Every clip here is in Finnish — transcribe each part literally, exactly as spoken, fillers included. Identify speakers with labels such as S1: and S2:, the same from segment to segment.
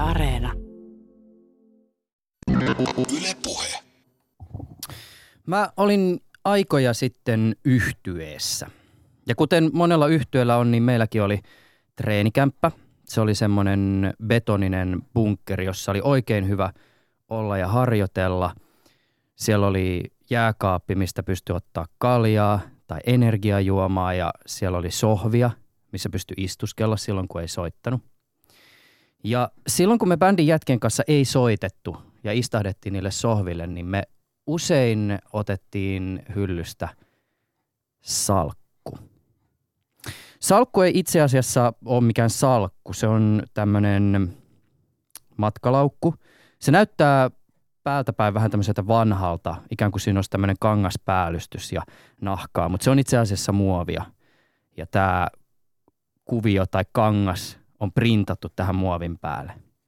S1: Areena.
S2: Yle Puhe.
S3: Mä olin aikoja sitten yhtyeessä. Ja kuten monella yhtyeellä on, niin meilläkin oli treenikämppä. Se oli semmoinen betoninen bunkkeri, jossa oli oikein hyvä olla ja harjoitella. Siellä oli jääkaappi, mistä pystyi ottaa kaljaa tai energiajuomaa, ja siellä oli sohvia, missä pystyi istuskella silloin, kun ei soittanut. Ja silloin, kun me bändin jätkien kanssa ei soitettu ja istahdettiin niille sohville, niin me usein otettiin hyllystä salkku. Salkku ei itse asiassa ole mikään salkku, se on tämmöinen matkalaukku. Se näyttää päältä päin vähän tämmöiseltä vanhalta, ikään kuin siinä olisi tämmöinen kangaspäälystys ja nahkaa, mutta se on itse asiassa muovia. Ja tämä kuvio tai kangas on printattu tähän muovin päälle.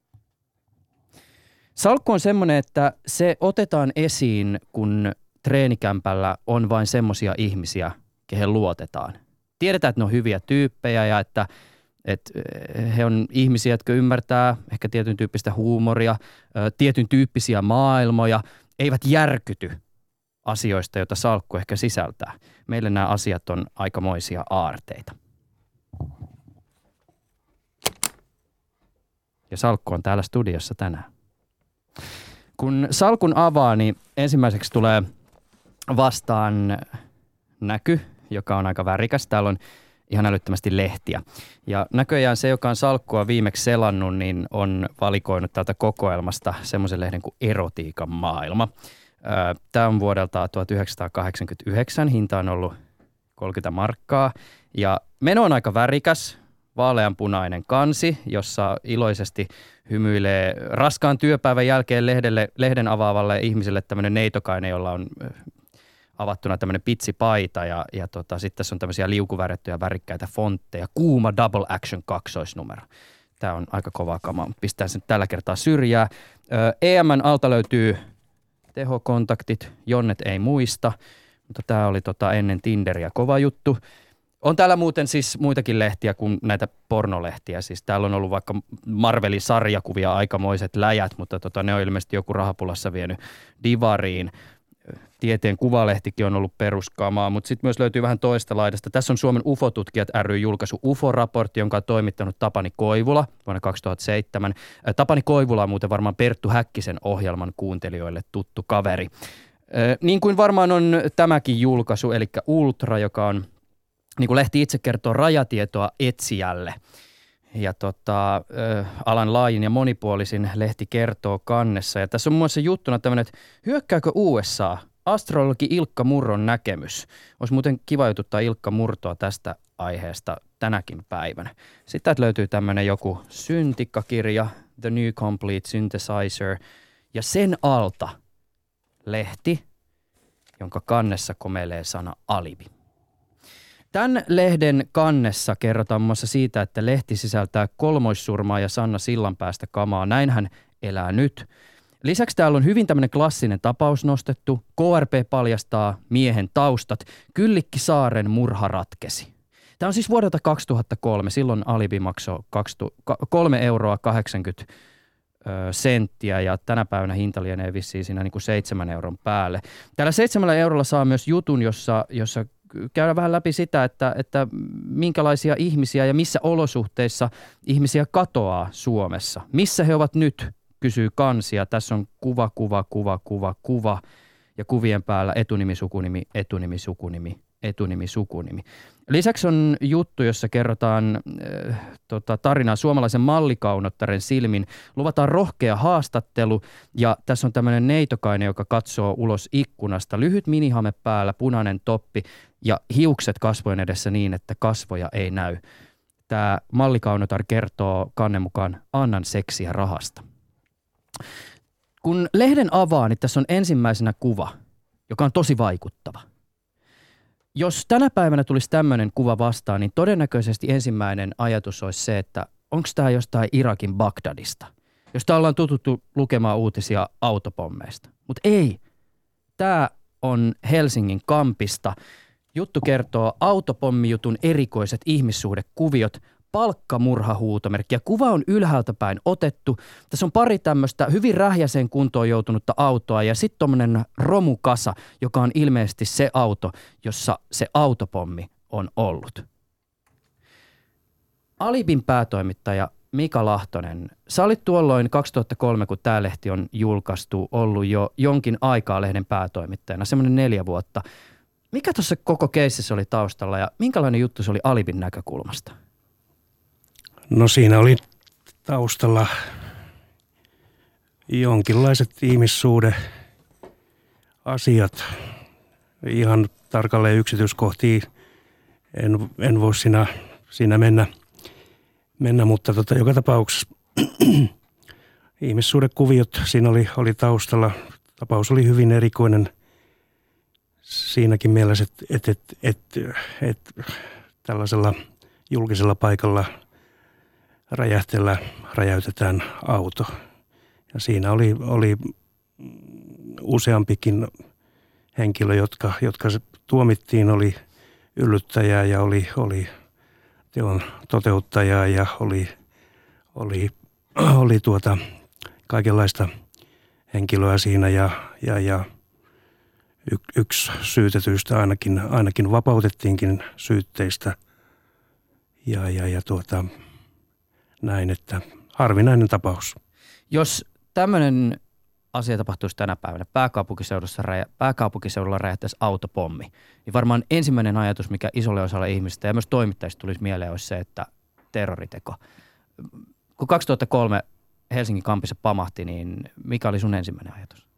S3: Salkku on semmoinen, että se otetaan esiin, kun treenikämpällä on vain semmoisia ihmisiä, kehen luotetaan. Tiedetään, että ne on hyviä tyyppejä ja että, että he on ihmisiä, jotka ymmärtää ehkä tietyn tyyppistä huumoria, tietyn tyyppisiä maailmoja, eivät järkyty asioista, joita salkku ehkä sisältää. Meille nämä asiat on aikamoisia aarteita. Ja salkku on täällä studiossa tänään. Kun salkun avaa, niin ensimmäiseksi tulee vastaan näky, joka on aika värikäs. Täällä on ihan älyttömästi lehtiä. Ja näköjään se, joka on salkkua viimeksi selannut, niin on valikoinut tältä kokoelmasta semmoisen lehden kuin Erotiikan maailma. Tämä on vuodelta tuhatyhdeksänsataakahdeksankymmentäyhdeksän. Hinta on ollut kolmekymmentä markkaa. Ja meno on aika värikäs. Vaaleanpunainen kansi, jossa iloisesti hymyilee raskaan työpäivän jälkeen lehdelle, lehden avaavalle ihmiselle tämmöinen neitokainen, jolla on avattuna tämmöinen pitsipaita ja, ja tota, sitten tässä on tämmöisiä liukuvärjättyjä värikkäitä fontteja. Kuuma double action kaksoisnumero. Tämä on aika kovaa kamaa, mutta pistää sen tällä kertaa syrjää. E M:n alta löytyy tehokontaktit, Jonnet ei muista, mutta tämä oli tota ennen Tinderiä kova juttu. On täällä muuten siis muitakin lehtiä kuin näitä pornolehtiä. Siis täällä on ollut vaikka Marvelin sarjakuvia aikamoiset läjät, mutta tota, ne on ilmeisesti joku rahapulassa vienyt divariin. Tieteen kuvalehtikin on ollut peruskamaa, mutta sitten myös löytyy vähän toista laidasta. Tässä on Suomen U F O-tutkijat ry julkaisu U F O-raportti, jonka on toimittanut Tapani Koivula vuonna kaksituhattaseitsemän. Tapani Koivula on muuten varmaan Perttu Häkkisen ohjelman kuuntelijoille tuttu kaveri. Niin kuin varmaan on tämäkin julkaisu, eli Ultra, joka on, niin kuin lehti itse kertoo, rajatietoa etsijälle. Ja tota, alan laajin ja monipuolisin lehti kertoo kannessa. Ja tässä on muun muassa juttuna tämmöinen, että hyökkääkö U S A? Astrologi Ilkka Murron näkemys. Olisi muuten kiva jututtaa Ilkka Murtoa tästä aiheesta tänäkin päivänä. Sitten täältä löytyy tämmöinen joku syntikkakirja, The New Complete Synthesizer. Ja sen alta lehti, jonka kannessa komeilee sana alibi. Tämän lehden kannessa kerrotaan muun muassa siitä, että lehti sisältää kolmoissurmaa ja Sanna Sillanpäästä kamaa. Näin hän elää nyt. Lisäksi täällä on hyvin tämmöinen klassinen tapaus nostettu. K R P paljastaa miehen taustat. Kyllikki Saaren murha ratkesi. Tämä on siis vuodelta kaksituhattakolme. Silloin alibi maksoi kolme euroa kahdeksankymmentä senttiä ja tänä päivänä hinta lienee vissiin siinä niin kuin seitsemän euron päälle. Täällä seitsemällä eurolla saa myös jutun, jossa, jossa käydään vähän läpi sitä, että, että minkälaisia ihmisiä ja missä olosuhteissa ihmisiä katoaa Suomessa. Missä he ovat nyt, kysyy kansia. Tässä on kuva, kuva, kuva, kuva, kuva ja kuvien päällä etunimi, sukunimi, etunimi, sukunimi, etunimi, sukunimi. Lisäksi on juttu, jossa kerrotaan äh, tota, tarinaa suomalaisen mallikaunottaren silmin. Luvataan rohkea haastattelu ja tässä on tämmöinen neitokainen, joka katsoo ulos ikkunasta. Lyhyt minihame päällä, punainen toppi ja hiukset kasvojen edessä niin, että kasvoja ei näy. Tämä mallikaunotar kertoo kannen mukaan annan seksiä rahasta. Kun lehden avaa, niin tässä on ensimmäisenä kuva, joka on tosi vaikuttava. Jos tänä päivänä tulisi tämmöinen kuva vastaan, niin todennäköisesti ensimmäinen ajatus olisi se, että onko tämä jostain Irakin Bagdadista, josta ollaan tututtu lukemaan uutisia autopommeista. Mutta ei, tämä on Helsingin Kampista. Juttu kertoo autopommijutun erikoiset ihmissuhdekuviot. palkkamurhahuutomerkki ja kuva on ylhäältä päin otettu. Tässä on pari tämmöistä hyvin rähjäiseen kuntoon joutunutta autoa ja sitten tommonen romukasa, joka on ilmeisesti se auto, jossa se autopommi on ollut. Alibin päätoimittaja Mika Lahtonen, sä olit tuolloin kaksituhattakolme, kun tää lehti on julkaistu, ollut jo jonkin aikaa lehden päätoimittajana, semmoinen neljä vuotta. Mikä tuossa koko keississä oli taustalla ja minkälainen juttu se oli Alibin näkökulmasta?
S1: No siinä oli taustalla jonkinlaiset ihmissuhdeasiat. Ihan tarkalleen yksityiskohtiin en, en voi siinä, siinä mennä, mennä, mutta tota, joka tapauksessa ihmissuhdekuviot siinä oli, oli taustalla. Tapaus oli hyvin erikoinen siinäkin mielessä, että et, et, et, et, tällaisella julkisella paikalla räjähteellä räjäytetään auto. Ja siinä oli, oli useampikin henkilö, jotka, jotka tuomittiin, oli yllyttäjää ja oli, oli teon toteuttajaa ja oli, oli, oli tuota kaikenlaista henkilöä siinä ja, ja, ja y, yksi syytetyistä ainakin, ainakin vapautettiinkin syytteistä ja, ja, ja tuota, näin, että harvinainen tapaus.
S3: Jos tämmöinen asia tapahtuisi tänä päivänä, pääkaupunkiseudussa räjä, pääkaupunkiseudulla räjähtäisi autopommi, niin varmaan ensimmäinen ajatus, mikä isolle osalle ihmistä ja myös toimittajista tulisi mieleen, olisi se, että terroriteko. Kun kaksituhattakolme Helsingin kampissa pamahti, niin mikä oli sun ensimmäinen ajatus?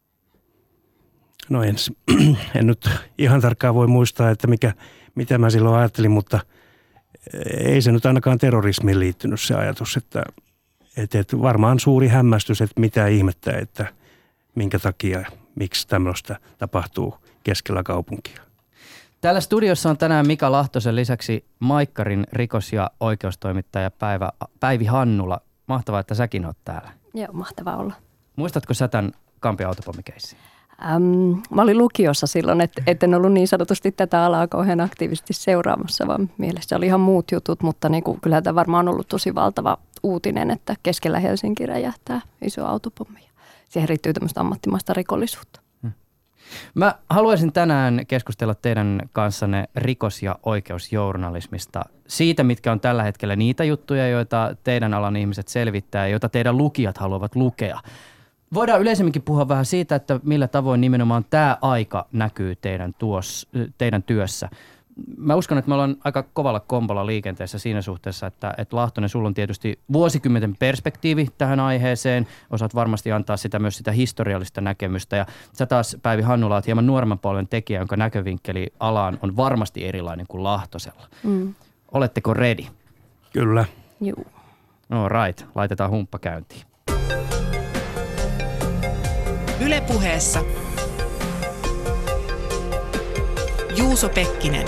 S1: No en, en nyt ihan tarkkaan voi muistaa, että mikä, mitä mä silloin ajattelin, mutta ei se nyt ainakaan terrorismiin liittynyt se ajatus, että, että, että varmaan suuri hämmästys, että mitä ihmettä, että minkä takia, miksi tämmöistä tapahtuu keskellä kaupunkia.
S3: Täällä studiossa on tänään Mika Lahtosen lisäksi Maikkarin rikos- ja oikeustoimittaja Päivä, Päivi Hannula. Mahtavaa, että säkin oot täällä.
S2: Joo, mahtavaa olla.
S3: Muistatko sä tämän Kampin autopommikeissin?
S2: Ähm, mä olin lukiossa silloin, että et en ollut niin sanotusti tätä alaa kauhean aktiivisesti seuraamassa, vaan mielessä oli ihan muut jutut, mutta niin kuin, kyllä tämä varmaan on ollut tosi valtava uutinen, että keskellä Helsinki räjähtää iso autopommi. Siihen riittyy tämmöistä ammattimaista rikollisuutta.
S3: Hmm. Mä haluaisin tänään keskustella teidän kanssanne rikos- ja oikeusjournalismista, siitä mitkä on tällä hetkellä niitä juttuja, joita teidän alan ihmiset selvittää ja joita teidän lukijat haluavat lukea. Voidaan yleisemminkin puhua vähän siitä, että millä tavoin nimenomaan tämä aika näkyy teidän, tuos, teidän työssä. Mä uskon, että me ollaan aika kovalla kombolla liikenteessä siinä suhteessa, että, että Lahtonen, sulla on tietysti vuosikymmenten perspektiivi tähän aiheeseen. Osaat varmasti antaa sitä myös sitä historiallista näkemystä. Ja sä taas, Päivi Hannula, oot hieman nuoremman polven tekijä, jonka näkövinkkeli alaan on varmasti erilainen kuin Lahtosella. Mm. Oletteko ready?
S1: Kyllä.
S2: Juu.
S3: No right, laitetaan humppa käyntiin.
S4: Yle Puheessa Juuso Pekkinen.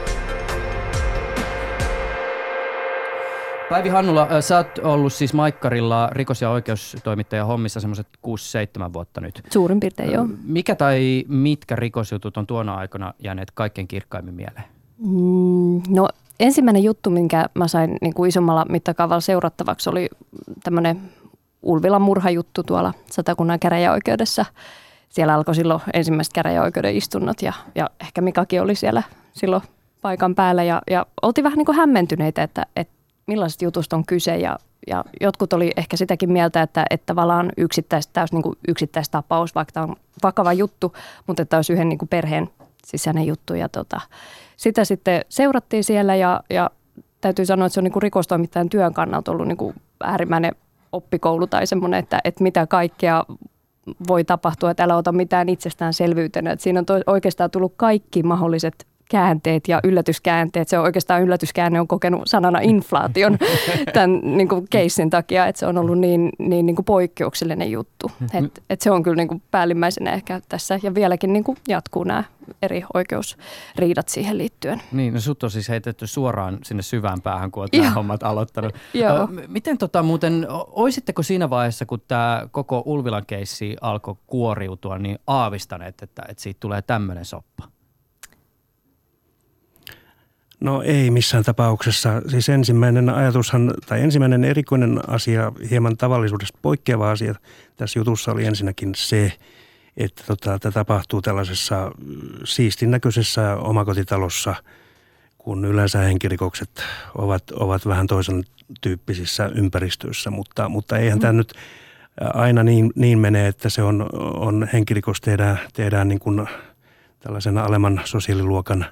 S3: Päivi Hannula, sä oot ollut siis Maikkarilla rikos- ja oikeustoimittaja hommissa semmoiset kuusi seitsemän vuotta nyt.
S2: Suurin piirtein, joo.
S3: Mikä tai mitkä rikosjutut on tuona aikana jääneet kaikkein kirkkaimmin mieleen?
S2: Mm, no ensimmäinen juttu, minkä mä sain niin kuin isommalla mittakaavalla seurattavaksi, oli tämmöinen Ulvilan murhajuttu tuolla Satakunnan käräjäoikeudessa. Siellä alkoi silloin ensimmäiset käräjäoikeuden istunnot ja, ja ehkä Mikakin oli siellä silloin paikan päällä. Ja, ja oltiin vähän niin kuin hämmentyneitä, että, että millaisesta jutusta on kyse. Ja, ja jotkut oli ehkä sitäkin mieltä, että, että tavallaan yksittäis, täys niin kuin yksittäistapaus, vaikka tämä on vakava juttu, mutta että olisi yhden niin kuin perheen sisäinen juttu. Ja tota, sitä sitten seurattiin siellä ja, ja täytyy sanoa, että se on niin kuin rikostoimittajan työn kannalta ollut niin kuin äärimmäinen oppikoulu tai semmoinen, että, että mitä kaikkea voi tapahtua, että älä ota mitään itsestäänselvyytenä. Että siinä on to, oikeastaan tullut kaikki mahdolliset käänteet ja yllätyskäänteet. Se on oikeastaan yllätyskäänne on kokenut sanana inflaation tämän niin kuin keissin takia, että se on ollut niin, niin, niin kuin poikkeuksellinen juttu. Et, et se on kyllä niin kuin päällimmäisenä ehkä tässä ja vieläkin niin kuin jatkuu nämä eri oikeusriidat siihen liittyen.
S3: Niin, no sut on siis heitetty suoraan sinne syvään päähän, kun olet nämä hommat aloittanut.
S2: Joo.
S3: Miten tota muuten, oisitteko siinä vaiheessa, kun tämä koko Ulvilan keissi alkoi kuoriutua, niin aavistaneet, että, että siitä tulee tämmöinen soppa?
S1: No ei missään tapauksessa. Siis ensimmäinen ajatushan, tai ensimmäinen erikoinen asia, hieman tavallisuudesta poikkeava asia tässä jutussa oli ensinnäkin se, että tota, tämä tapahtuu tällaisessa siistin näköisessä omakotitalossa, kun yleensä henkirikokset ovat, ovat vähän toisen tyyppisissä ympäristöissä, mutta, mutta eihän mm. tämä nyt aina niin, niin mene, että se on, on henkirikos tehdään, tehdään niin kuin tällaisen alemman sosiaaliluokan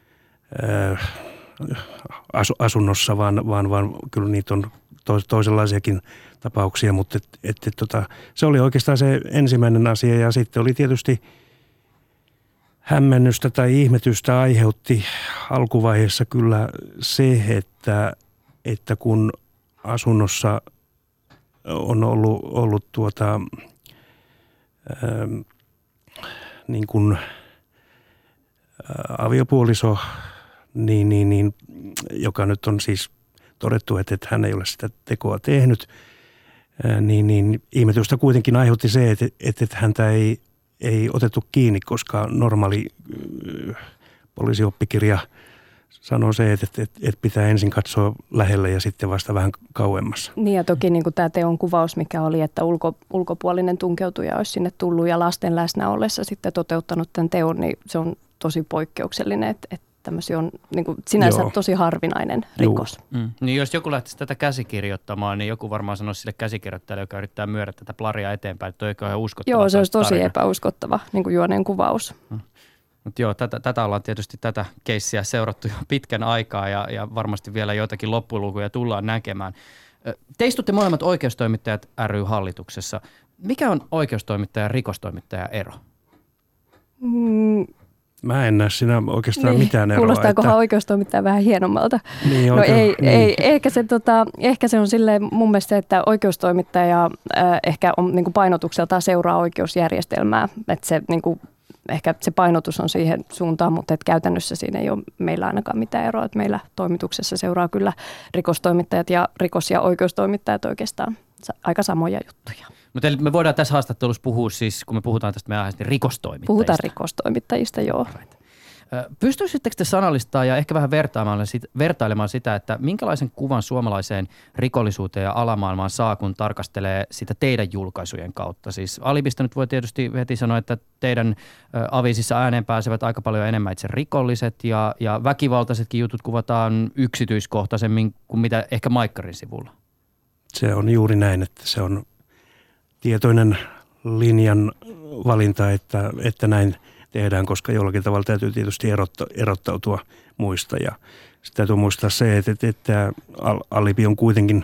S1: ää, asunnossa, vaan, vaan, vaan kyllä niitä on toisenlaisiakin tapauksia, mutta et, et, et, tota, se oli oikeastaan se ensimmäinen asia ja sitten oli tietysti hämmennystä tai ihmetystä aiheutti alkuvaiheessa kyllä se, että, että kun asunnossa on ollut, ollut tuota, ää, niin kuin ää, aviopuoliso, niin, niin, niin, joka nyt on siis todettu, että, että hän ei ole sitä tekoa tehnyt, ää, niin, niin ihmetystä kuitenkin aiheutti se, että, että, että häntä ei, ei otettu kiinni, koska normaali ää, poliisioppikirja sanoo se, että, että, että pitää ensin katsoa lähelle ja sitten vasta vähän kauemmassa.
S2: Niin ja toki niin kuin tämä teon kuvaus, mikä oli, että ulko, ulkopuolinen tunkeutuja olisi sinne tullut ja lasten läsnä ollessa sitten toteuttanut tämän teon, niin se on tosi poikkeuksellinen, että, että tämmöisiä on niin kuin sinänsä Joo. tosi harvinainen rikos.
S3: Mm. Niin jos joku lähtisi tätä käsikirjoittamaan, niin joku varmaan sanoisi sille käsikirjoittajalle, joka yrittää myydä tätä plaria eteenpäin, että toi ei ole ihan uskottava.
S2: Joo, se olisi tosi tarina. Epäuskottava niin kuin juoneen kuvaus.
S3: Mm. Mutta joo, tätä, tätä ollaan tietysti tätä keissiä seurattu jo pitkän aikaa ja, ja varmasti vielä joitakin loppulukuja tullaan näkemään. Te istutte molemmat oikeustoimittajat ry-hallituksessa. Mikä on oikeustoimittaja ja rikostoimittaja ero?
S2: Mm.
S1: Mä en näe siinä oikeastaan
S2: niin,
S1: mitään eroa.
S2: Kuulostaakohan
S1: että
S2: oikeustoimittaja vähän hienommalta?
S1: Niin,
S2: no
S1: oikein,
S2: ei,
S1: niin.
S2: ei ehkä, se, tota, ehkä se on silleen mun mielestä, että oikeustoimittaja äh, ehkä on niin kuin painotukseltaan seuraa oikeusjärjestelmää. Että se niin kuin, ehkä se painotus on siihen suuntaan, mutta että käytännössä siinä ei ole meillä ainakaan mitään eroa. Että meillä toimituksessa seuraa kyllä rikostoimittajat ja rikos- ja oikeustoimittajat oikeastaan aika samoja juttuja.
S3: Mutta me voidaan tässä haastattelussa puhua siis, kun me puhutaan tästä meidän aiheesta, niin rikostoimittajista.
S2: Puhutaan rikostoimittajista, joo.
S3: Pystyisittekö te sanallistaa ja ehkä vähän vertailemaan, vertailemaan sitä, että minkälaisen kuvan suomalaiseen rikollisuuteen ja alamaailmaan saa, kun tarkastelee sitä teidän julkaisujen kautta? Siis Alibista nyt voi tietysti heti sanoa, että teidän aviisissa ääneen pääsevät aika paljon enemmän itse rikolliset ja, ja väkivaltaisetkin jutut kuvataan yksityiskohtaisemmin kuin mitä ehkä Maikkarin sivulla.
S1: Se on juuri näin, että se on tietoinen linjan valinta, että, että näin tehdään, koska jollakin tavalla täytyy tietysti erotta, erottautua muista. Ja sitten täytyy muistaa se, että, että, että Alibi on kuitenkin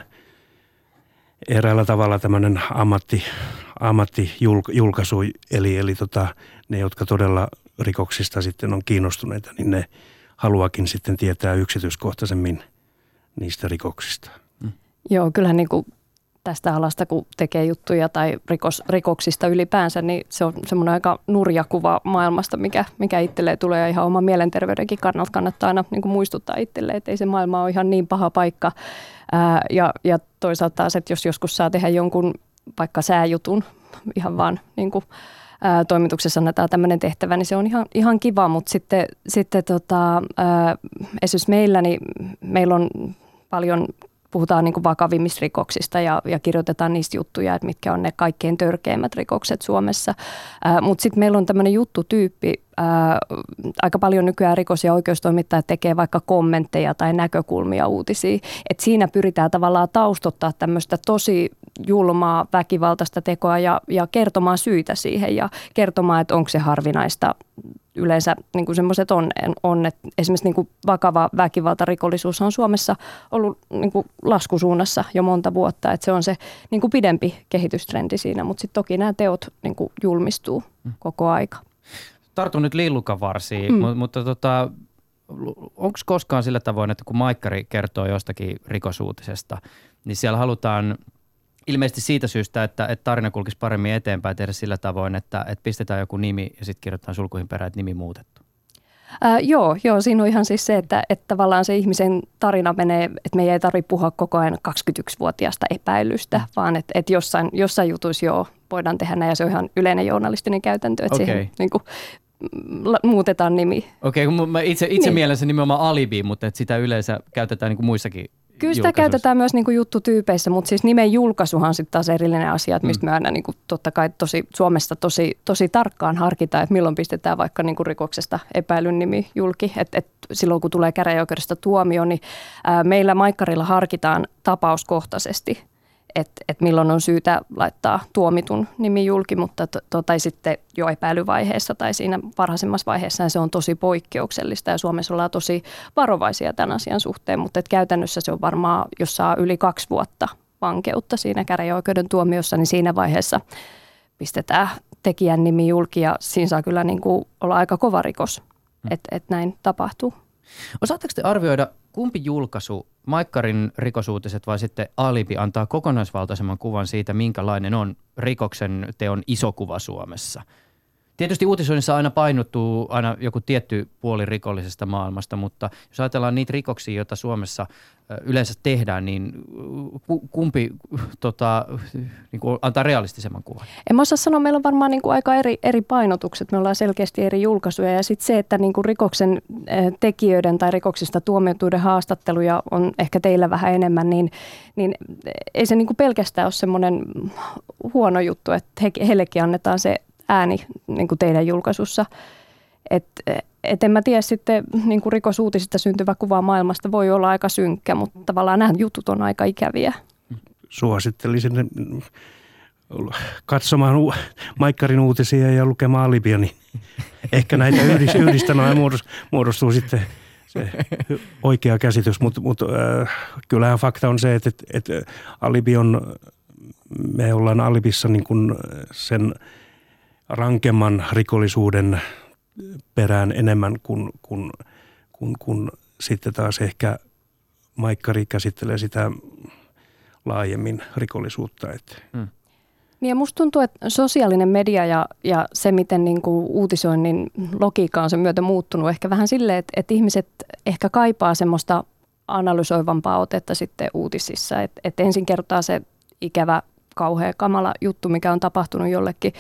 S1: eräällä tavalla tämmöinen ammatti, ammattijulkaisu, eli, eli tota, ne, jotka todella rikoksista sitten on kiinnostuneita, niin ne haluakin sitten tietää yksityiskohtaisemmin niistä rikoksista.
S2: Mm. Joo, kyllähän niin kuin tästä alasta, kun tekee juttuja tai rikos, rikoksista ylipäänsä, niin se on semmoinen aika nurja kuva maailmasta, mikä, mikä itselleen tulee ja ihan oman mielenterveydenkin kannalta kannattaa aina niin kuin muistuttaa itselleen, että ei se maailma ole ihan niin paha paikka. Ää, ja, ja toisaalta taas, että jos joskus saa tehdä jonkun vaikka sääjutun, ihan vaan niin kuin, ää, toimituksessa annetaan tämmöinen tehtävä, niin se on ihan, ihan kiva, mutta sitten, sitten tota, ää, esimerkiksi meillä, niin meillä on paljon puhutaan niin kuin vakavimmista rikoksista ja, ja kirjoitetaan niistä juttuja, että mitkä on ne kaikkein törkeimmät rikokset Suomessa. Mutta sitten meillä on tämmöinen juttutyyppi, ää, aika paljon nykyään rikos- ja oikeustoimittajat tekee vaikka kommentteja tai näkökulmia uutisiin. Et siinä pyritään tavallaan taustottaa tämmöistä tosi julmaa väkivaltaista tekoa ja, ja kertomaan syitä siihen ja kertomaan, että onko se harvinaista. Yleensä niin kuin semmoiset on, on, että esimerkiksi niin kuin vakava väkivaltarikollisuus on Suomessa ollut niin kuin laskusuunnassa jo monta vuotta, että se on se niin kuin pidempi kehitystrendi siinä, mutta sitten toki nämä teot niin kuin julmistuu koko aika.
S3: Tartun nyt lillukanvarsiin, mm. mutta tota, onko koskaan sillä tavoin, että kun Maikkari kertoo jostakin rikosuutisesta, niin siellä halutaan ilmeisesti siitä syystä, että, että tarina kulkisi paremmin eteenpäin, tehdä sillä tavoin, että, että pistetään joku nimi ja sitten kirjoitetaan sulkuihin perään, että nimi muutettu.
S2: Ää, joo, joo, siinä on ihan siis se, että, että tavallaan se ihmisen tarina menee, että meidän ei tarvitse puhua koko ajan kaksikymmentäyksivuotiaasta epäilystä, mm. vaan että, että jossain, jossain jutuissa joo voidaan tehdä näin ja se on ihan yleinen journalistinen käytäntö, että
S3: okay.
S2: siihen niin kuin, muutetaan nimi.
S3: Okei, okay, mä itse, itse niin. mielessä nimenomaan alibi, mutta että sitä yleensä käytetään niin kuin muissakin.
S2: Kyllä sitä käytetään myös niin kuin juttutyypeissä, mutta siis nimen julkaisuhan sitten taas erillinen asia, että mistä mm. me aina niin kuin totta kai tosi, Suomessa tosi, tosi tarkkaan harkitaan, että milloin pistetään vaikka niin kuin rikoksesta epäilyn nimi julki. Et, et silloin kun tulee käräjäoikeudesta tuomio, niin ää, meillä Maikkarilla harkitaan tapauskohtaisesti, että et milloin on syytä laittaa tuomitun nimi julki, mutta to, to, tai sitten jo epäilyvaiheessa tai siinä varhaisemmassa vaiheessa se on tosi poikkeuksellista ja Suomessa ollaan tosi varovaisia tämän asian suhteen, mutta et käytännössä se on varmaan, jos saa yli kaksi vuotta vankeutta siinä käräjäoikeuden tuomiossa, niin siinä vaiheessa pistetään tekijän nimi julki ja siinä saa kyllä niin kuin olla aika kova rikos, että et näin tapahtuu.
S3: Osaatteko te arvioida, kumpi julkaisu, Maikkarin rikosuutiset vai sitten Alibi, antaa kokonaisvaltaisemman kuvan siitä, minkälainen on rikoksen teon iso kuva Suomessa? Tietysti uutisoinnissa aina painottuu aina joku tietty puoli rikollisesta maailmasta, mutta jos ajatellaan niitä rikoksia, joita Suomessa yleensä tehdään, niin kumpi tota, niin kuin antaa realistisemman kuvan?
S2: En mä osaa sanoa, meillä on varmaan niin kuin aika eri, eri painotukset, me ollaan selkeästi eri julkaisuja ja sitten se, että niin kuin rikoksen tekijöiden tai rikoksista tuomioituiden haastatteluja on ehkä teillä vähän enemmän, niin, niin ei se niin kuin pelkästään ole semmoinen huono juttu, että he, heillekin annetaan se ääni niin kuin teidän julkaisussa. Et, et en mä tiedä sitten niin kuin rikosuutisista syntyvä kuva maailmasta voi olla aika synkkä, mutta tavallaan nämä jutut on aika ikäviä.
S1: Suosittelisin katsomaan Maikkarin uutisia ja lukemaan Alibia, niin ehkä näitä yhdistämään muodostuu sitten se oikea käsitys, mutta mut, äh, kyllähän fakta on se, että, että Alibi on, me ollaan Alibissa niin kuin sen rankemman rikollisuuden perään enemmän kuin, kuin, kuin, kuin sitten taas ehkä Maikkari käsittelee sitä laajemmin rikollisuutta.
S2: Hmm. Niin ja musta tuntuu, että sosiaalinen media ja, ja se, miten niin kuin uutisoinnin logiikka on sen myötä muuttunut ehkä vähän silleen, että, että ihmiset ehkä kaipaa semmoista analysoivampaa otetta sitten uutisissa. Että, että ensin kertaa se ikävä, kauhea, kamala juttu, mikä on tapahtunut jollekin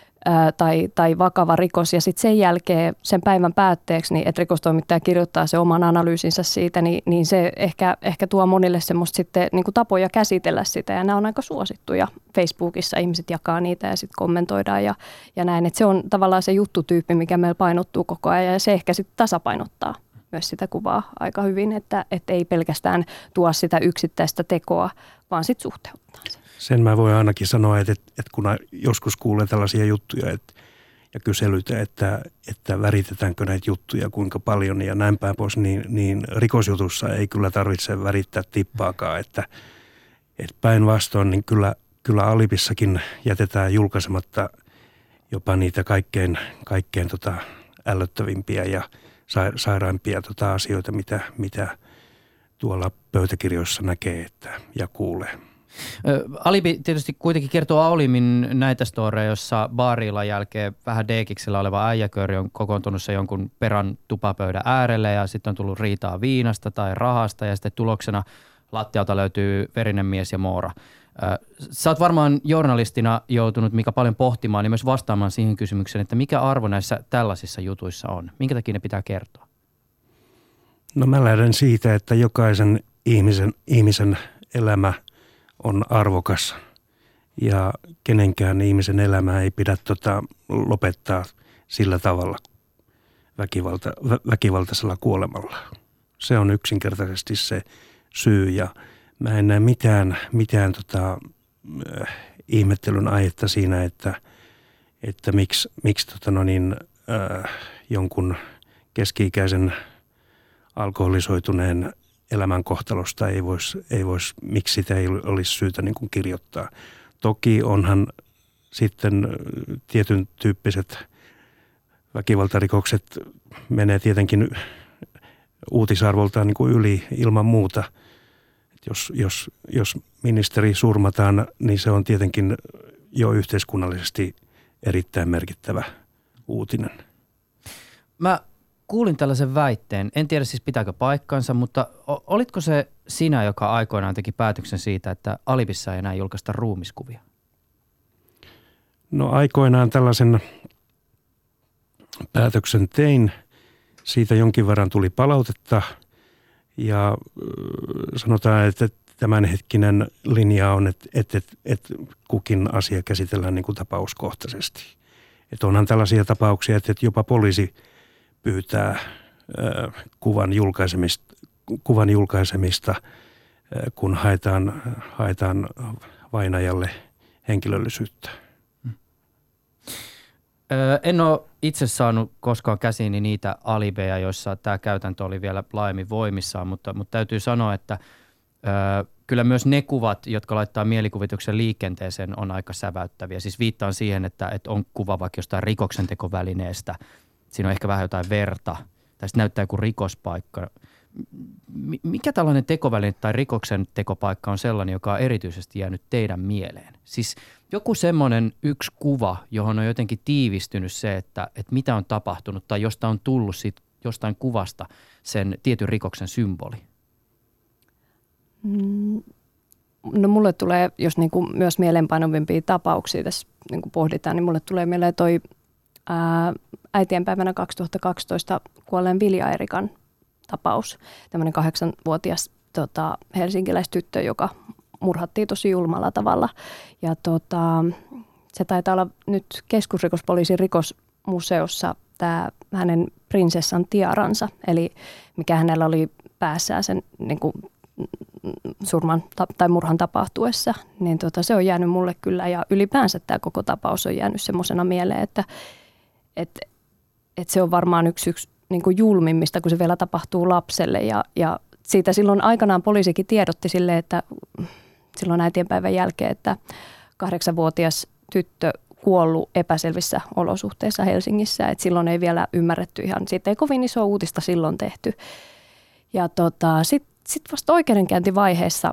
S2: Tai, tai vakava rikos ja sitten sen jälkeen sen päivän päätteeksi, niin että rikostoimittaja kirjoittaa se oman analyysinsä siitä, niin, niin se ehkä, ehkä tuo monille semmoista sitten niin kuin tapoja käsitellä sitä ja nämä on aika suosittuja. Facebookissa ihmiset jakaa niitä ja sitten kommentoidaan ja, ja näin, että se on tavallaan se juttutyyppi, mikä meillä painottuu koko ajan ja se ehkä sitten tasapainottaa myös sitä kuvaa aika hyvin, että, että ei pelkästään tuo sitä yksittäistä tekoa, vaan sitten suhteuttaa sen.
S1: Sen mä voin ainakin sanoa, että, että kun joskus kuulee tällaisia juttuja että, ja kyselyitä, että, että väritetäänkö näitä juttuja kuinka paljon ja näin päin pois, niin, niin rikosjutussa ei kyllä tarvitse värittää tippaakaan. Että, että päinvastoin niin kyllä, kyllä Alibissakin jätetään julkaisematta jopa niitä kaikkein, kaikkein tota ällöttävimpiä ja sairaimpia tota asioita, mitä, mitä tuolla pöytäkirjoissa näkee että, ja kuulee.
S3: Alibi tietysti kuitenkin kertoo Aulimin näitä storeja, jossa baariillan jälkeen vähän deekiksellä oleva äijäkööri on kokoontunut se jonkun perän tupapöydän äärelle ja sitten on tullut riitaa viinasta tai rahasta ja sitten tuloksena lattialta löytyy verinen mies ja moora. Sä oot varmaan journalistina joutunut, Mika, paljon pohtimaan ja myös vastaamaan siihen kysymykseen, että mikä arvo näissä tällaisissa jutuissa on? Minkä takia ne pitää kertoa?
S1: No mä lähden siitä, että jokaisen ihmisen, ihmisen elämä on arvokas ja kenenkään ihmisen elämää ei pidä tota, lopettaa sillä tavalla väkivalta, vä, väkivaltaisella kuolemalla. Se on yksinkertaisesti se syy ja mä en näe mitään, mitään tota, äh, ihmettelyn aihetta siinä, että, että miksi, miksi tota, no niin, äh, jonkun keski-ikäisen alkoholisoituneen elämänkohtalosta ei voisi, ei vois, miksi sitä ei olisi syytä niin kuin kirjoittaa. Toki onhan sitten tietyn tyyppiset väkivaltarikokset menee tietenkin uutisarvoltaan niin kuin yli ilman muuta. Jos, jos, jos ministeri surmataan, niin se on tietenkin jo yhteiskunnallisesti erittäin merkittävä uutinen.
S3: Mä kuulin tällaisen väitteen, en tiedä siis pitääkö paikkansa, mutta olitko se sinä, joka aikoinaan teki päätöksen siitä, että Alibissa ei enää julkaista ruumiskuvia?
S1: No aikoinaan tällaisen päätöksen tein. Siitä jonkin verran tuli palautetta ja sanotaan, että tämänhetkinen linja on, että, että, että kukin asia käsitellään niin kuin tapauskohtaisesti. Että onhan tällaisia tapauksia, että jopa poliisi pyytää kuvan julkaisemista, kuvan julkaisemista kun haetaan, haetaan vainajalle henkilöllisyyttä.
S3: Öö, en ole itse saanut koskaan käsiini niitä alibeja, joissa tämä käytäntö oli vielä laajemmin voimissaan, mutta, mutta täytyy sanoa, että öö, kyllä myös ne kuvat, jotka laittaa mielikuvituksen liikenteeseen, on aika säväyttäviä. Siis viittaan siihen, että, että on kuva vaikka jostain rikoksentekovälineestä, siinä on ehkä vähän jotain verta, tai sitten näyttää joku rikospaikka. Mikä tällainen tekoväline tai rikoksen tekopaikka on sellainen, joka on erityisesti jäänyt teidän mieleen? Siis joku semmoinen yksi kuva, johon on jotenkin tiivistynyt se, että, että mitä on tapahtunut tai josta on tullut siitä, jostain kuvasta sen tietyn rikoksen symboli?
S2: No mulle tulee, jos niin kuin myös mieleenpainovimpia tapauksia tässä niin kuin pohditaan, niin mulle tulee mieleen toi ää, äitienpäivänä kaksituhattakaksitoista kuolleen Vilja Eerikan tapaus. Tämmöinen kahdeksanvuotias tota, helsinkiläistyttö, joka murhattiin tosi julmalla tavalla. Ja tota, se taitaa olla nyt keskusrikospoliisin rikosmuseossa tämä hänen prinsessan tiaransa, eli mikä hänellä oli päässään sen niin kuin, surman tai murhan tapahtuessa. Niin tota, se on jäänyt mulle kyllä, ja ylipäänsä tämä koko tapaus on jäänyt semmoisena mieleen, että et, et se on varmaan yksi, yksi niin kuin julmimmista, kun se vielä tapahtuu lapselle. Ja, ja siitä silloin aikanaan poliisikin tiedotti sille, että silloin äitienpäivän jälkeen, että kahdeksanvuotias tyttö kuollut epäselvissä olosuhteissa Helsingissä. Että silloin ei vielä ymmärretty ihan, siitä ei kovin iso uutista silloin tehty. Ja tota, sitten sit vasta oikeudenkäyntivaiheessa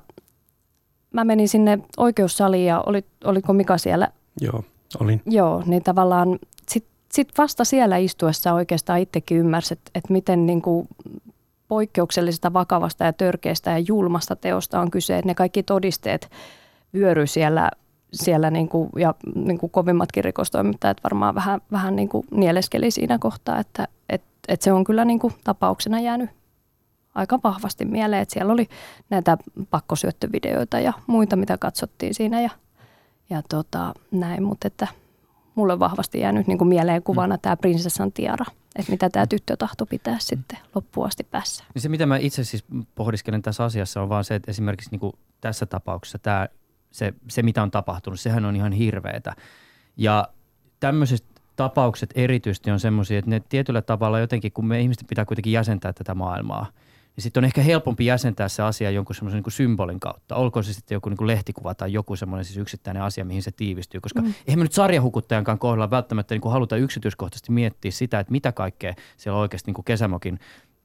S2: mä menin sinne oikeussaliin ja oli, oliko Mika siellä?
S1: Joo, olin.
S2: Joo, niin tavallaan sitten vasta siellä istuessa oikeastaan itsekin ymmärsi, että, että miten niin kuin poikkeuksellisesta, vakavasta ja törkeästä ja julmasta teosta on kyse. Että ne kaikki todisteet vyöry siellä, siellä niin kuin, ja niin kuin kovimmatkin rikostoimittajat varmaan vähän, vähän niin kuin nieleskeli siinä kohtaa, että, että, että se on kyllä niin kuin tapauksena jäänyt aika vahvasti mieleen. Että siellä oli näitä pakkosyöttövideoita ja muita, mitä katsottiin siinä ja, ja tota, näin, mutta että mulle on vahvasti jäänyt niin kuin mieleen kuvana tämä prinsessan tiara, että mitä tämä tyttö tahto pitää sitten loppuun asti päässä.
S3: Se, mitä mä itse siis pohdiskelen tässä asiassa, on vaan se, että esimerkiksi niin kuin tässä tapauksessa tämä, se, se, mitä on tapahtunut, sehän on ihan hirveetä. Ja tämmöiset tapaukset erityisesti on semmoisia, että ne tietyllä tavalla jotenkin, kun me ihmiset pitää kuitenkin jäsentää tätä maailmaa, niin sitten on ehkä helpompi jäsentää se asia jonkun semmoisen niin kuin symbolin kautta. Olkoon se sitten joku niin kuin lehtikuva tai joku semmoinen siis yksittäinen asia, mihin se tiivistyy. Koska mm. eihän me nyt sarjahukuttajankaan kohdalla välttämättä niin kuin haluta yksityiskohtaisesti miettiä sitä, että mitä kaikkea siellä on oikeasti niin kuin kesämokin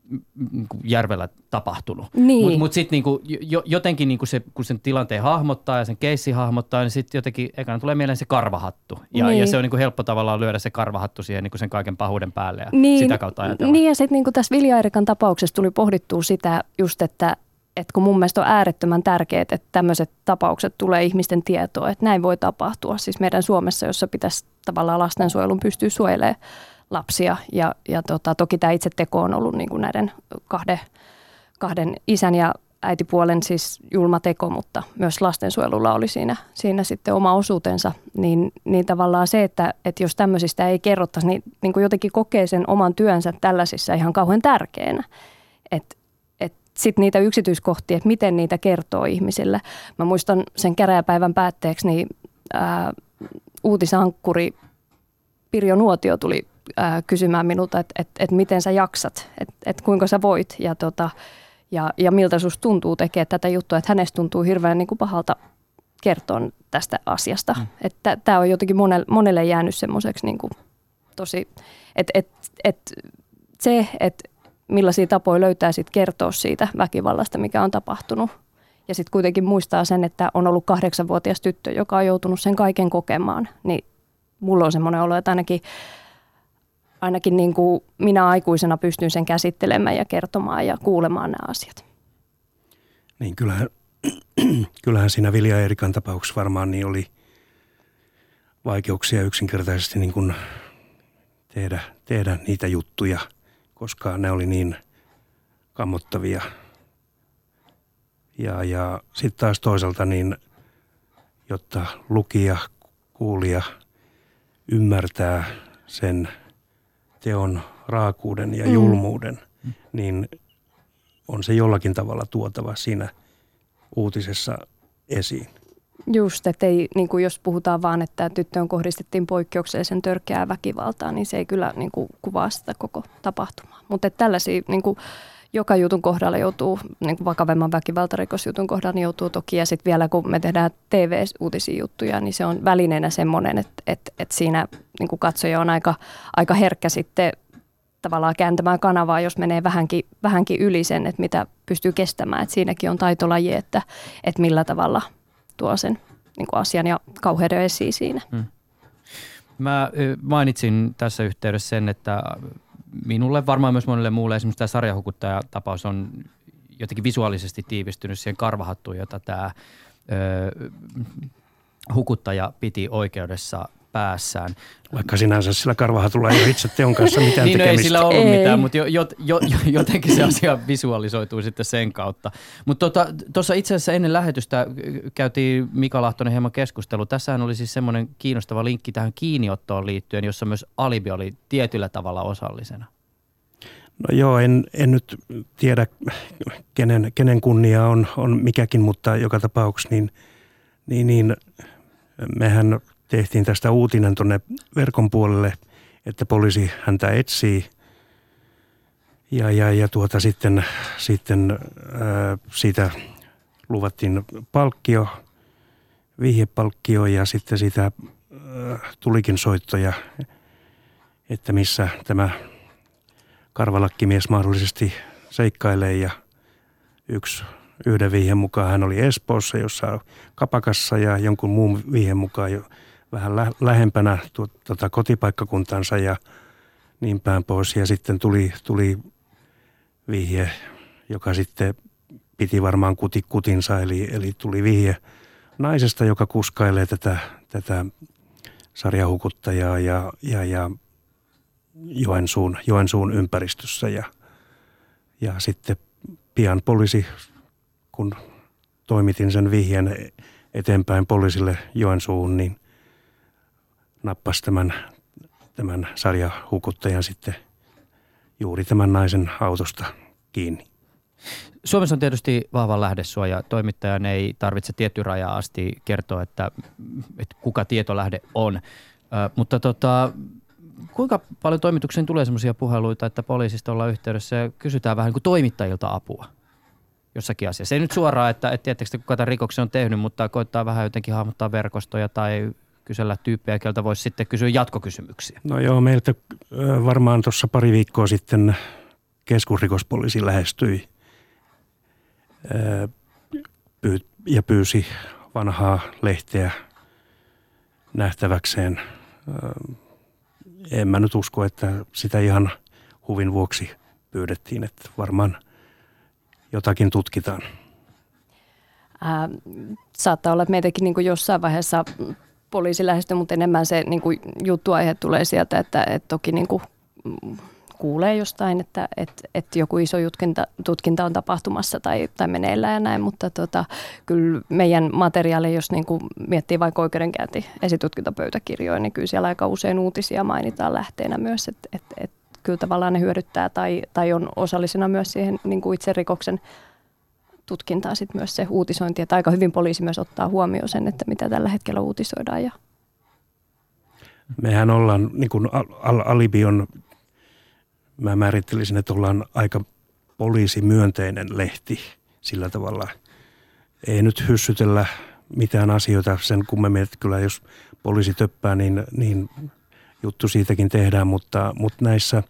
S3: järvellä tapahtunut.
S2: Niin.
S3: Mutta mut sitten niinku, jo, jotenkin niinku se, kun sen tilanteen hahmottaa ja sen keissin hahmottaa, niin sitten jotenkin ekana tulee mieleen se karvahattu. Ja,
S2: niin.
S3: ja se on niinku helppo tavallaan lyödä se karvahattu siihen niinku sen kaiken pahuuden päälle ja
S2: niin,
S3: sitä kautta ajatella.
S2: Niin ja sitten niinku tässä Vilja Eerikan tapauksessa tuli pohdittua sitä just, että et kun mun mielestä on äärettömän tärkeää, että tämmöiset tapaukset tulee ihmisten tietoon, että näin voi tapahtua. Siis meidän Suomessa, jossa pitäisi tavallaan lastensuojelun pystyä suojelemaan lapsia ja, ja tota, toki tämä itse teko on ollut niin kuin näiden kahden, kahden isän ja äitipuolen siis julma teko, mutta myös lastensuojelulla oli siinä, siinä sitten oma osuutensa, niin, niin tavallaan se, että, että jos tämmöisistä ei kerrottaisi, niin, niin kuin jotenkin kokee sen oman työnsä tällaisissa ihan kauhean tärkeänä, että et sitten niitä yksityiskohtia, että miten niitä kertoo ihmisille. Mä muistan sen käräjäpäivän päätteeksi, niin ää, uutisankkuri Pirjo Nuotio tuli ää, kysymään minulta, että et, et miten sä jaksat, että et kuinka sä voit ja, tota, ja, ja miltä susta tuntuu tekee tätä juttua, että hänestä tuntuu hirveän niin kuin pahalta kertoa tästä asiasta. Mm. Että tämä on jotenkin monelle, monelle jäänyt semmoiseksi niin kuin tosi, että et, et se, että millaisia tapoja löytää sit kertoa siitä väkivallasta, mikä on tapahtunut. Ja sitten kuitenkin muistaa sen, että on ollut kahdeksanvuotias tyttö, joka on joutunut sen kaiken kokemaan, niin mulla on semmoinen olo, että ainakin, ainakin niin kuin minä aikuisena pystyn sen käsittelemään ja kertomaan ja kuulemaan nämä asiat.
S1: Niin kyllähän, kyllähän siinä Vilja Eerikan tapauksessa varmaan niin oli vaikeuksia yksinkertaisesti niin kuin tehdä, tehdä niitä juttuja, koska ne oli niin kammottavia. Ja, ja sitten taas toisaalta niin, jotta lukija, kuulija ymmärtää sen teon raakuuden ja julmuuden, mm. niin on se jollakin tavalla tuotava siinä uutisessa esiin.
S2: Just, että ei, niin kuin jos puhutaan vaan, että tyttöön kohdistettiin poikkeuksellisen törkeää väkivaltaa, niin se ei kyllä niin kuin kuvaa sitä koko tapahtumaa. Mutta tällaisia niin kuin joka jutun kohdalla joutuu, niin kuin vakavemman väkivaltarikosjutun kohdalla niin joutuu toki. Ja sitten vielä kun me tehdään T V-uutisia juttuja, niin se on välineenä semmoinen, että, että, että siinä niin kuin katsoja on aika, aika herkkä sitten tavallaan kääntämään kanavaa, jos menee vähänkin, vähänkin yli sen, että mitä pystyy kestämään. Että siinäkin on taitolaji, että, että millä tavalla tuo sen niin kuin asian ja kauheuden esiin siinä. Hmm.
S3: Mä mainitsin tässä yhteydessä sen, että minulle, varmaan myös monelle muulle, esimerkiksi tämä sarjahukuttaja-tapaus on jotenkin visuaalisesti tiivistynyt siihen karvahattuun, jota tämä ö, hukuttaja piti oikeudessa päässään.
S1: Vaikka sinänsä sillä karvahatulla ei ole itse teon kanssa mitään
S3: niin,
S1: tekemistä.
S3: Niin, ei sillä ollut ei. mitään, mutta jo, jo, jo, jotenkin se asia visualisoituu sitten sen kautta. Mutta tuossa itse asiassa ennen lähetystä käytiin Mika Lahtonen hieman keskustelu. Tässähän oli siis semmoinen kiinnostava linkki tähän kiinniottoon liittyen, jossa myös alibi oli tietyllä tavalla osallisena.
S1: No joo, en, en nyt tiedä, kenen, kenen kunnia on, on mikäkin, mutta joka tapauksessa niin, niin, niin mehän tehtiin tästä uutinen tuonne verkon puolelle, että poliisi häntä etsii. Ja, ja, ja tuota sitten, sitten ää, siitä luvattiin palkkio, vihjepalkkio ja sitten siitä ää, tulikin soittoja, että missä tämä karvalakkimies mahdollisesti seikkailee ja yksi yhden vihjen mukaan hän oli Espoossa, jossa kapakassa ja jonkun muun vihjen mukaan jo vähän lä- lähempänä tu- tota kotipaikkakuntansa ja niin päin pois. Ja sitten tuli, tuli vihje, joka sitten piti varmaan kuti kutinsa, eli, eli tuli vihje naisesta, joka kuskailee tätä, tätä sarjahukuttajaa ja, ja, ja Joensuun, Joensuun ympäristössä. Ja, ja sitten pian poliisi, kun toimitin sen vihjeen eteenpäin poliisille Joensuuhun, niin nappasi tämän, tämän sarjahukuttajan sitten juuri tämän naisen autosta kiinni.
S3: Suomessa on tietysti vahva lähdesuoja. Toimittajan ei tarvitse tiettyä rajaa asti kertoa, että, että kuka tietolähde on. Ö, mutta tota, kuinka paljon toimitukseen tulee sellaisia puheluita, että poliisista ollaan yhteydessä ja kysytään vähän niin kuin toimittajilta apua jossakin asiassa? Ei nyt suoraan, että, että tiedättekö, kuka tämän rikoksen on tehnyt, mutta koittaa vähän jotenkin hahmottaa verkostoja tai kysellä tyyppejä, keltä voisi sitten kysyä jatkokysymyksiä.
S1: No joo, meiltä varmaan tuossa pari viikkoa sitten keskusrikospoliisi lähestyi ja pyysi vanhaa lehteä nähtäväkseen. En mä nyt usko, että sitä ihan huvin vuoksi pyydettiin, että varmaan jotakin tutkitaan.
S2: Ää, saattaa olla, että meitäkin niin kuin jossain vaiheessa poliisi lähestyy, mutta enemmän se niin kuin juttuaihe tulee sieltä, että, että toki niin kuin kuulee jostain, että, että, että joku iso jutkinta, tutkinta on tapahtumassa tai, tai meneillään ja näin, mutta tota, kyllä meidän materiaali, jos niin kuin miettii vaikka oikeudenkäynti esitutkintapöytäkirjoja, niin kyllä siellä aika usein uutisia mainitaan lähteenä myös, että, että, että kyllä tavallaan ne hyödyttää tai, tai on osallisena myös siihen niin kuin itse rikoksen tutkintaa sitten myös se uutisointi, että aika hyvin poliisi myös ottaa huomioon sen, että mitä tällä hetkellä uutisoidaan. Ja
S1: mehän ollaan, niin kuin al- alibi on, mä määrittelisin, että ollaan aika poliisimyönteinen lehti sillä tavalla. Ei nyt hyssytellä mitään asioita sen kummemmin, että kyllä jos poliisi töppää, niin, niin juttu siitäkin tehdään, mutta, mutta näissä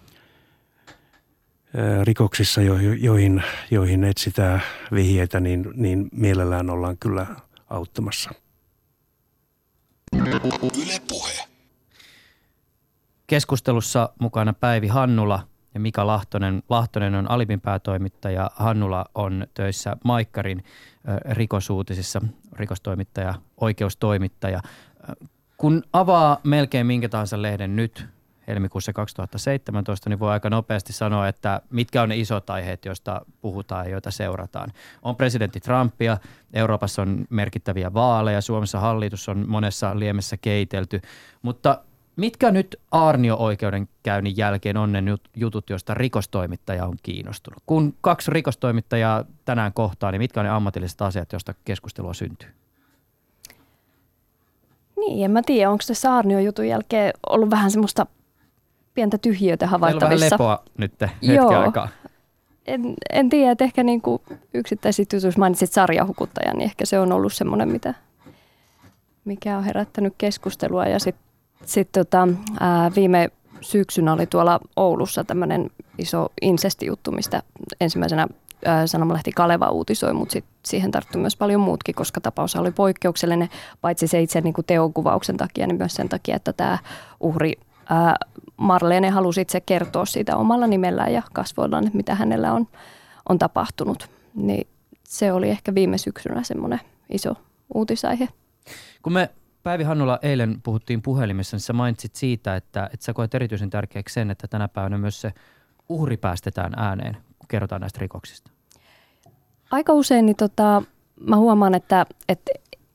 S1: rikoksissa, joihin, joihin etsitään vihjeitä, niin, niin mielellään ollaan kyllä auttamassa.
S5: Yle Puhe.
S3: Keskustelussa mukana Päivi Hannula ja Mika Lahtonen. Lahtonen on Alibin päätoimittaja, Hannula on töissä Maikkarin rikosuutisissa, rikostoimittaja, oikeustoimittaja. Kun avaa melkein minkä tahansa lehden nyt helmikuussa kaksituhattaseitsemäntoista, niin voi aika nopeasti sanoa, että mitkä on ne isot aiheet, joista puhutaan ja joita seurataan. On presidentti Trumpia, Euroopassa on merkittäviä vaaleja, Suomessa hallitus on monessa liemessä keitelty, mutta mitkä nyt Aarnio-oikeudenkäynnin jälkeen on ne jutut, joista rikostoimittaja on kiinnostunut? Kun kaksi rikostoimittajaa tänään kohtaa, niin mitkä on ne ammatilliset asiat, joista keskustelua syntyy?
S2: Niin, en mä tiedä, onko tässä Aarnio-jutun jälkeen ollut vähän semmoista pientä tyhjiötä havaittavissa.
S3: Meillä on vähän lepoa nyt hetken
S2: Joo.
S3: aikaa.
S2: En, en tiedä, että ehkä niin kuin yksittäisissä jutuissa mainitsit sarjahukuttajan, niin ehkä se on ollut semmoinen, mitä, mikä on herättänyt keskustelua. Ja sitten sit tota, ää, viime syksynä oli tuolla Oulussa tämmöinen iso insestijuttu, mistä ensimmäisenä ää, sanomalehti Kaleva uutisoi, mutta sit siihen tarttui myös paljon muutkin, koska tapaus oli poikkeuksellinen, paitsi se itse niin kuin teonkuvauksen takia, niin myös sen takia, että tämä uhri ää, Marlene halusi itse kertoa siitä omalla nimellään ja kasvoillaan, että mitä hänellä on, on tapahtunut. Niin se oli ehkä viime syksynä semmoinen iso uutisaihe.
S3: Kun me Päivi Hannula eilen puhuttiin puhelimessa, niin sä mainitsit siitä, että, että sä koet erityisen tärkeäksi sen, että tänä päivänä myös se uhri päästetään ääneen, kun kerrotaan näistä rikoksista.
S2: Aika usein niin tota, mä huomaan, että, että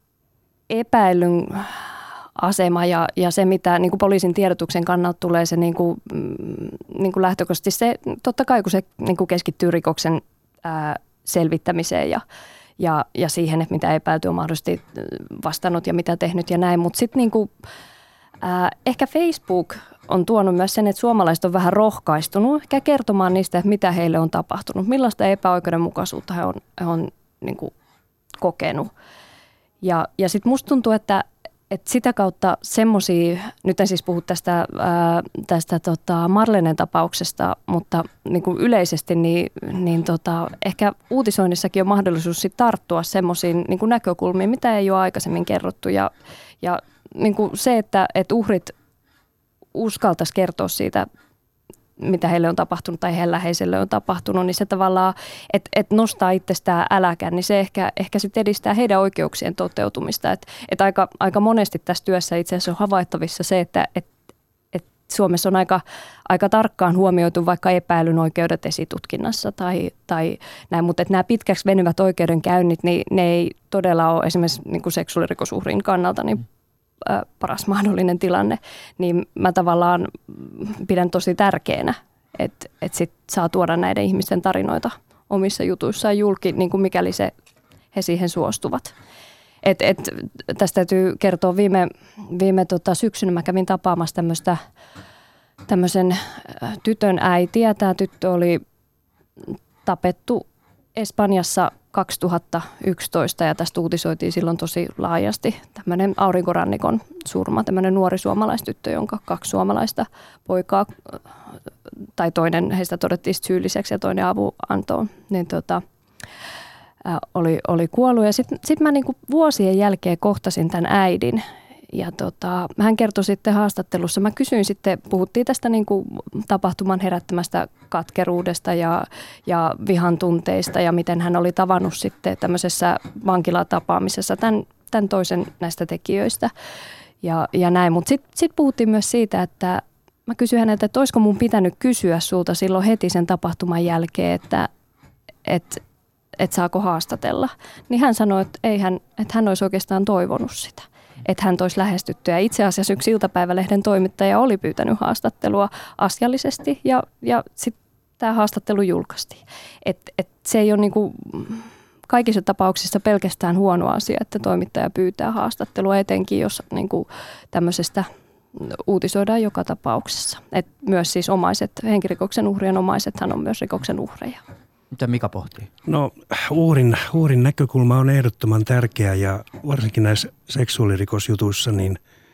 S2: epäilyn asema ja, ja se, mitä niin kuin poliisin tiedotuksen kannalta tulee, se niin kuin, niin kuin lähtökohtaisesti se, totta kai kun se niin kuin keskittyy rikoksen ää, selvittämiseen ja, ja, ja siihen, että mitä epäilty on mahdollisesti vastannut ja mitä tehnyt ja näin, mutta sitten niin kuin, ää, ehkä Facebook on tuonut myös sen, että suomalaiset on vähän rohkaistunut ehkä kertomaan niistä, että mitä heille on tapahtunut, millaista epäoikeudenmukaisuutta he on, he on niin kuin kokenut. Ja, ja sitten musta tuntuu, että että sitä kautta semmoisia, nyt en siis puhu tästä, ää, tästä tota Marlenen tapauksesta, mutta niin kuin yleisesti niin, niin tota, ehkä uutisoinnissakin on mahdollisuus sit tarttua semmoisiin niin kuin näkökulmiin, mitä ei ole aikaisemmin kerrottu. Ja, ja niin kuin se, että, että uhrit uskaltaisi kertoa siitä, mitä heille on tapahtunut tai heidän läheiselle on tapahtunut, niin se tavallaan, että et nostaa itsestään äläkän, niin se ehkä, ehkä sitten edistää heidän oikeuksien toteutumista. Että et aika, aika monesti tässä työssä itse asiassa on havaittavissa se, että et, et Suomessa on aika, aika tarkkaan huomioitu vaikka epäilyn oikeudet esitutkinnassa tai, tai näin, mutta että nämä pitkäksi venyvät oikeudenkäynnit, niin ne ei todella ole esimerkiksi niin kuin seksuaalirikosuhrin kannalta niin paras mahdollinen tilanne, niin mä tavallaan pidän tosi tärkeänä, että, että sit saa tuoda näiden ihmisten tarinoita omissa jutuissaan julki, niin kuin mikäli se, he siihen suostuvat. Et, et, tästä täytyy kertoa viime, viime tota, syksynä mä kävin tapaamassa tämmöistä, tämmöisen tytön äitiä. Tämä tyttö oli tapettu Espanjassa kaksituhattayksitoista ja tästä uutisoitiin silloin tosi laajasti. Tämmöinen aurinkorannikon surma, tämmöinen nuori suomalaistyttö, jonka kaksi suomalaista poikaa, tai toinen heistä todettiin syylliseksi ja toinen avunantoon, niin tota, ä, oli, oli kuollut. Ja sitten sit mä niinku vuosien jälkeen kohtasin tämän äidin. Ja tota, hän kertoi sitten haastattelussa, mä kysyin sitten, puhuttiin tästä niin kuin tapahtuman herättämästä katkeruudesta ja, ja vihan tunteista ja miten hän oli tavannut sitten tämmöisessä vankilatapaamisessa tämän, tämän toisen näistä tekijöistä ja, ja näin. Mutta sitten sit puhuttiin myös siitä, että mä kysyin häneltä, että olisiko mun pitänyt kysyä sulta silloin heti sen tapahtuman jälkeen, että et, et saako haastatella. Niin hän sanoi, että, ei hän, että hän olisi oikeastaan toivonut sitä. Että hän toisi lähestyttyä. Itse asiassa yksi iltapäivälehden toimittaja oli pyytänyt haastattelua asiallisesti ja, ja sitten tämä haastattelu julkaistiin. Et, et se ei ole niinku kaikissa tapauksissa pelkästään huono asia, että toimittaja pyytää haastattelua, etenkin jos niinku tämmöisestä uutisoidaan joka tapauksessa. Et myös siis omaiset, henkirikoksen uhrien omaisethan on myös rikoksen uhreja.
S3: Mitä Mika pohtii?
S1: No uhrin, uhrin näkökulma on ehdottoman tärkeä ja varsinkin näissä seksuaalirikosjutuissa niin,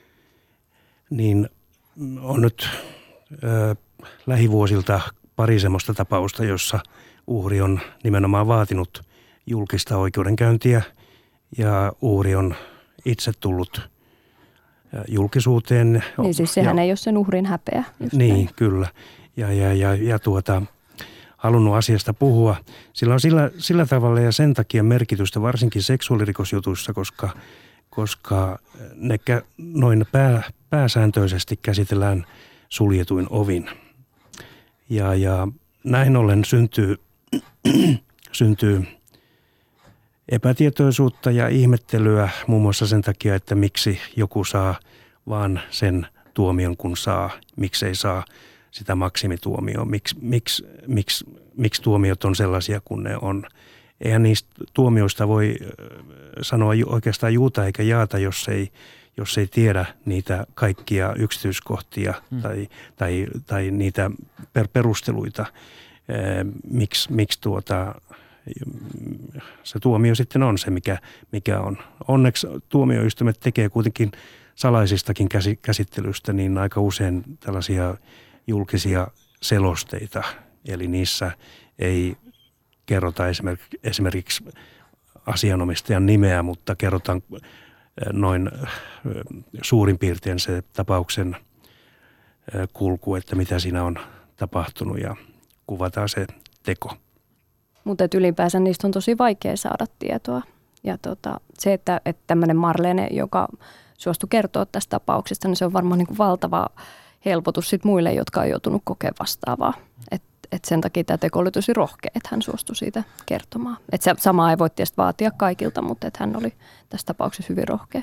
S1: niin on nyt ö, lähivuosilta pari semmoista tapausta, jossa uhri on nimenomaan vaatinut julkista oikeudenkäyntiä ja uhri on itse tullut julkisuuteen.
S2: Niin siis sehän
S1: ja,
S2: ei ole sen uhrin häpeä.
S1: Niin,
S2: näin.
S1: kyllä. Ja, ja, ja, ja tuota... halunnut asiasta puhua. Sillä on sillä, sillä tavalla ja sen takia merkitystä varsinkin seksuaalirikosjutuissa, koska, koska ne kä, noin pää, pääsääntöisesti käsitellään suljetuin ovin. Ja, ja näin ollen syntyy, syntyy epätietoisuutta ja ihmettelyä muun muassa sen takia, että miksi joku saa vaan sen tuomion kun saa, miksei saa sitä maksimituomioon, miksi, miksi, miksi, miksi tuomiot on sellaisia kuin ne on. Eihän niistä tuomioista voi sanoa oikeastaan juuta eikä jaata, jos ei, jos ei tiedä niitä kaikkia yksityiskohtia hmm. tai, tai, tai niitä per perusteluita, miksi, miksi tuota, se tuomio sitten on se, mikä, mikä on. Onneksi tuomioistuimet tekee kuitenkin salaisistakin käsittelystä niin aika usein tällaisia julkisia selosteita, eli niissä ei kerrota esimerkiksi asianomistajan nimeä, mutta kerrotaan noin suurin piirtein se tapauksen kulku, että mitä siinä on tapahtunut ja kuvataan se teko.
S2: Mutta ylipäänsä niistä on tosi vaikea saada tietoa. Ja tota, se, että, että tämmöinen Marlene, joka suostui kertoa tästä tapauksesta, niin se on varmaan niin kuin valtava helpotus sit muille, jotka on joutunut kokemaan vastaavaa. Et, et sen takia tämä teko oli tosi rohkea, että hän suostui siitä kertomaan. Et se samaa ei voi tietysti vaatia kaikilta, mutta että hän oli tässä tapauksessa hyvin rohkea.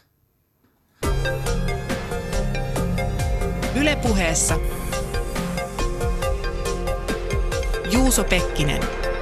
S4: Yle Puheessa Juuso Pekkinen.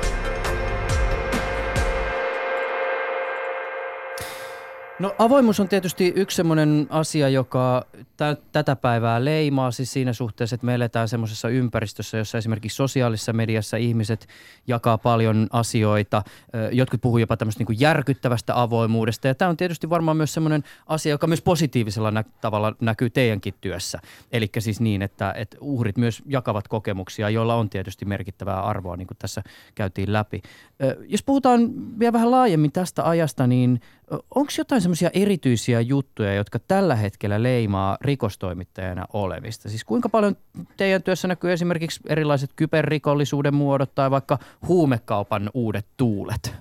S3: No avoimuus on tietysti yksi semmoinen asia, joka t- tätä päivää leimaa siis siinä suhteessa, että me eletään semmoisessa ympäristössä, jossa esimerkiksi sosiaalisessa mediassa ihmiset jakaa paljon asioita. Jotkut puhuu jopa tämmöistä niin kuin järkyttävästä avoimuudesta ja tämä on tietysti varmaan myös semmoinen asia, joka myös positiivisella nä- tavalla näkyy teidänkin työssä. Eli siis niin, että, että uhrit myös jakavat kokemuksia, joilla on tietysti merkittävää arvoa, niin kuin tässä käytiin läpi. Jos puhutaan vielä vähän laajemmin tästä ajasta, niin onko jotain semmoisia erityisiä juttuja, jotka tällä hetkellä leimaa rikostoimittajana olemista? Siis kuinka paljon teidän työssä näkyy esimerkiksi erilaiset kyberrikollisuuden muodot tai vaikka huumekaupan uudet tuulet?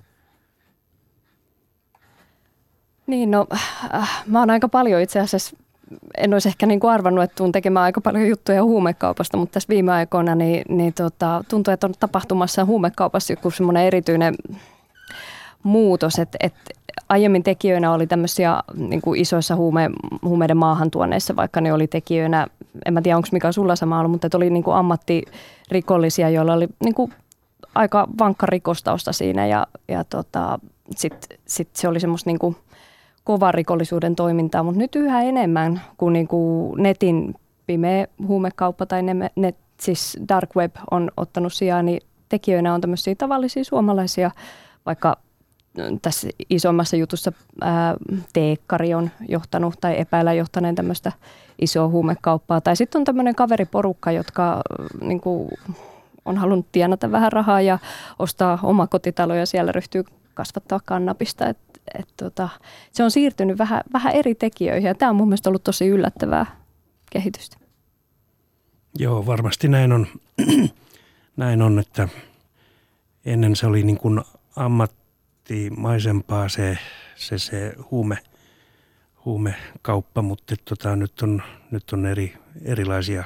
S2: Niin, no äh, mä oon aika paljon itse asiassa, en olisi ehkä niin kuin arvannut, että tuun tekemään aika paljon juttuja huumekaupasta, mutta tässä viime aikoina niin, niin tota, tuntuu, että on tapahtumassa huumekaupassa joku semmoinen erityinen muutos, että, että aiemmin tekijöinä oli tämmöisiä niin kuin isoissa huume, huumeiden maahantuonneissa, vaikka ne oli tekijöinä, en mä tiedä onko mikä sulla sama ollut, mutta että oli niin kuin ammattirikollisia, joilla oli niin kuin aika vankka rikostausta siinä ja, ja tota, sitten sit se oli semmoista niin kuin kova rikollisuuden toimintaa, mutta nyt yhä enemmän kuin, niin kuin netin pimeä huumekauppa tai ne, net, siis dark web on ottanut sijaan, niin tekijöinä on tämmöisiä tavallisia suomalaisia, vaikka tässä isommassa jutussa ää, teekkari on johtanut tai epäillä johtaneen tämmöistä isoa huumekauppaa. Tai sitten on tämmöinen kaveriporukka, jotka niin kuin, on halunnut tienata vähän rahaa ja ostaa omakotitaloja ja siellä ryhtyy kasvattaa kannabista. Et, et, tota, se on siirtynyt vähän, vähän eri tekijöihin ja tämä on mun mielestä ollut tosi yllättävää kehitystä.
S1: Joo, varmasti näin on, näin on että ennen se oli niin kuin ammat maisempaa se, se, se huume, huumekauppa, mutta tota, nyt on, nyt on eri, erilaisia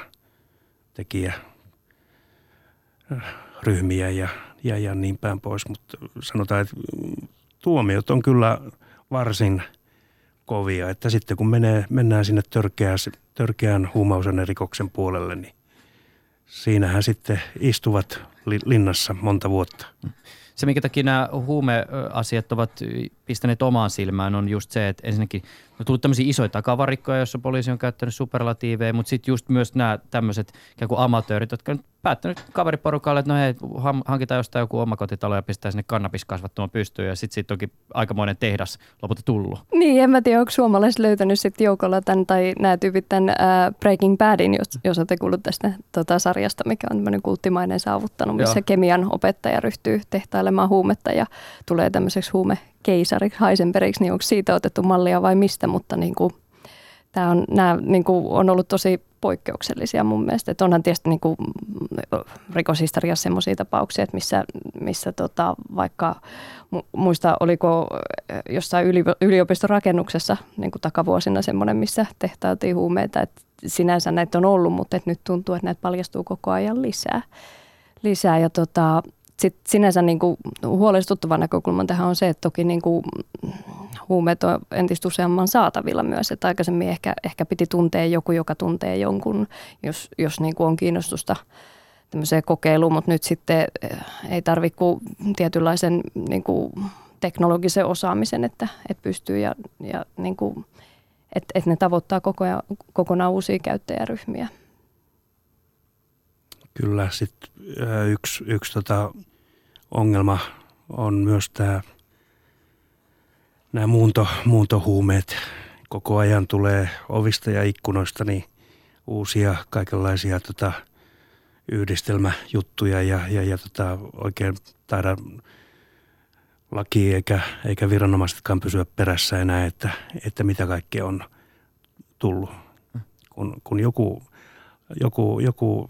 S1: tekijäryhmiä ja, ja, ja niin päin pois, mutta sanotaan, että tuomiot on kyllä varsin kovia, että sitten kun menee, mennään sinne törkeään, törkeään huumausainerikoksen puolelle, niin siinähän sitten istuvat li, linnassa monta vuotta.
S3: Se, minkä takia nämä huumeasiat ovat pistäneet omaan silmään, on just se, että ensinnäkin on tullut tämmöisiä isoja takavarikkoja, joissa poliisi on käyttänyt superlatiiveja, mutta sitten just myös nämä tämmöiset ikään kuin amatöörit, jotka on päättänyt kaveriporukalle, että no hei, hankitaan jostain joku omakotitalo ja pistää sinne kannabiskasvattoman pystyyn ja sitten siitä onkin aikamoinen tehdas lopulta tullut. Niin,
S2: en mä tiedä, onko suomalaiset löytänyt sitten joukolla tämän tai nämä tyypit tämän uh, Breaking Badin, jos, jos olette kuullut tästä tota, sarjasta, mikä on tämmöinen kulttimainen saavuttanut, missä Joo. kemian opettaja ryhtyy tehtailemaan huumetta ja tulee tämmöiseksi huumekeisariksi, Heisenbergiksi, niin onko siitä otettu mallia vai mistä, mutta niin kuin Tämä on, nämä niin kuin, on ollut tosi poikkeuksellisia mun mielestä. Että onhan tietysti niin kuin, rikoshistoriassa sellaisia tapauksia, että missä, missä tota, vaikka muista oliko jossain yliopiston rakennuksessa niin kuin takavuosina semmoinen, missä tehtailtiin huumeita. Että sinänsä näitä on ollut, mutta että nyt tuntuu, että näitä paljastuu koko ajan lisää. lisää. Ja tota, sit sinänsä niin kuin huolestuttava näkökulma tähän on se, että toki niin kuin huumeet on entistä useamman saatavilla myös. Että aikaisemmin ehkä, ehkä piti tuntea joku, joka tuntee jonkun, jos, jos niin kuin on kiinnostusta tämmöiseen kokeiluun, mutta nyt sitten ei tarvitse kuin tietynlaisen niin kuin teknologisen osaamisen, että, että pystyy ja, ja niin kuin, että, että ne tavoittaa koko ajan, kokonaan uusia käyttäjäryhmiä.
S1: Kyllä, sitten yksi, yksi tota ongelma on myös tämä, nämä muunto, muuntohuumeet. Koko ajan tulee ovista ja ikkunoista niin uusia kaikenlaisia tota, yhdistelmäjuttuja ja, ja, ja tota, oikein taida laki eikä, eikä viranomaisetkaan pysyä perässä enää, että, että mitä kaikkea on tullut. Kun, kun joku, joku, joku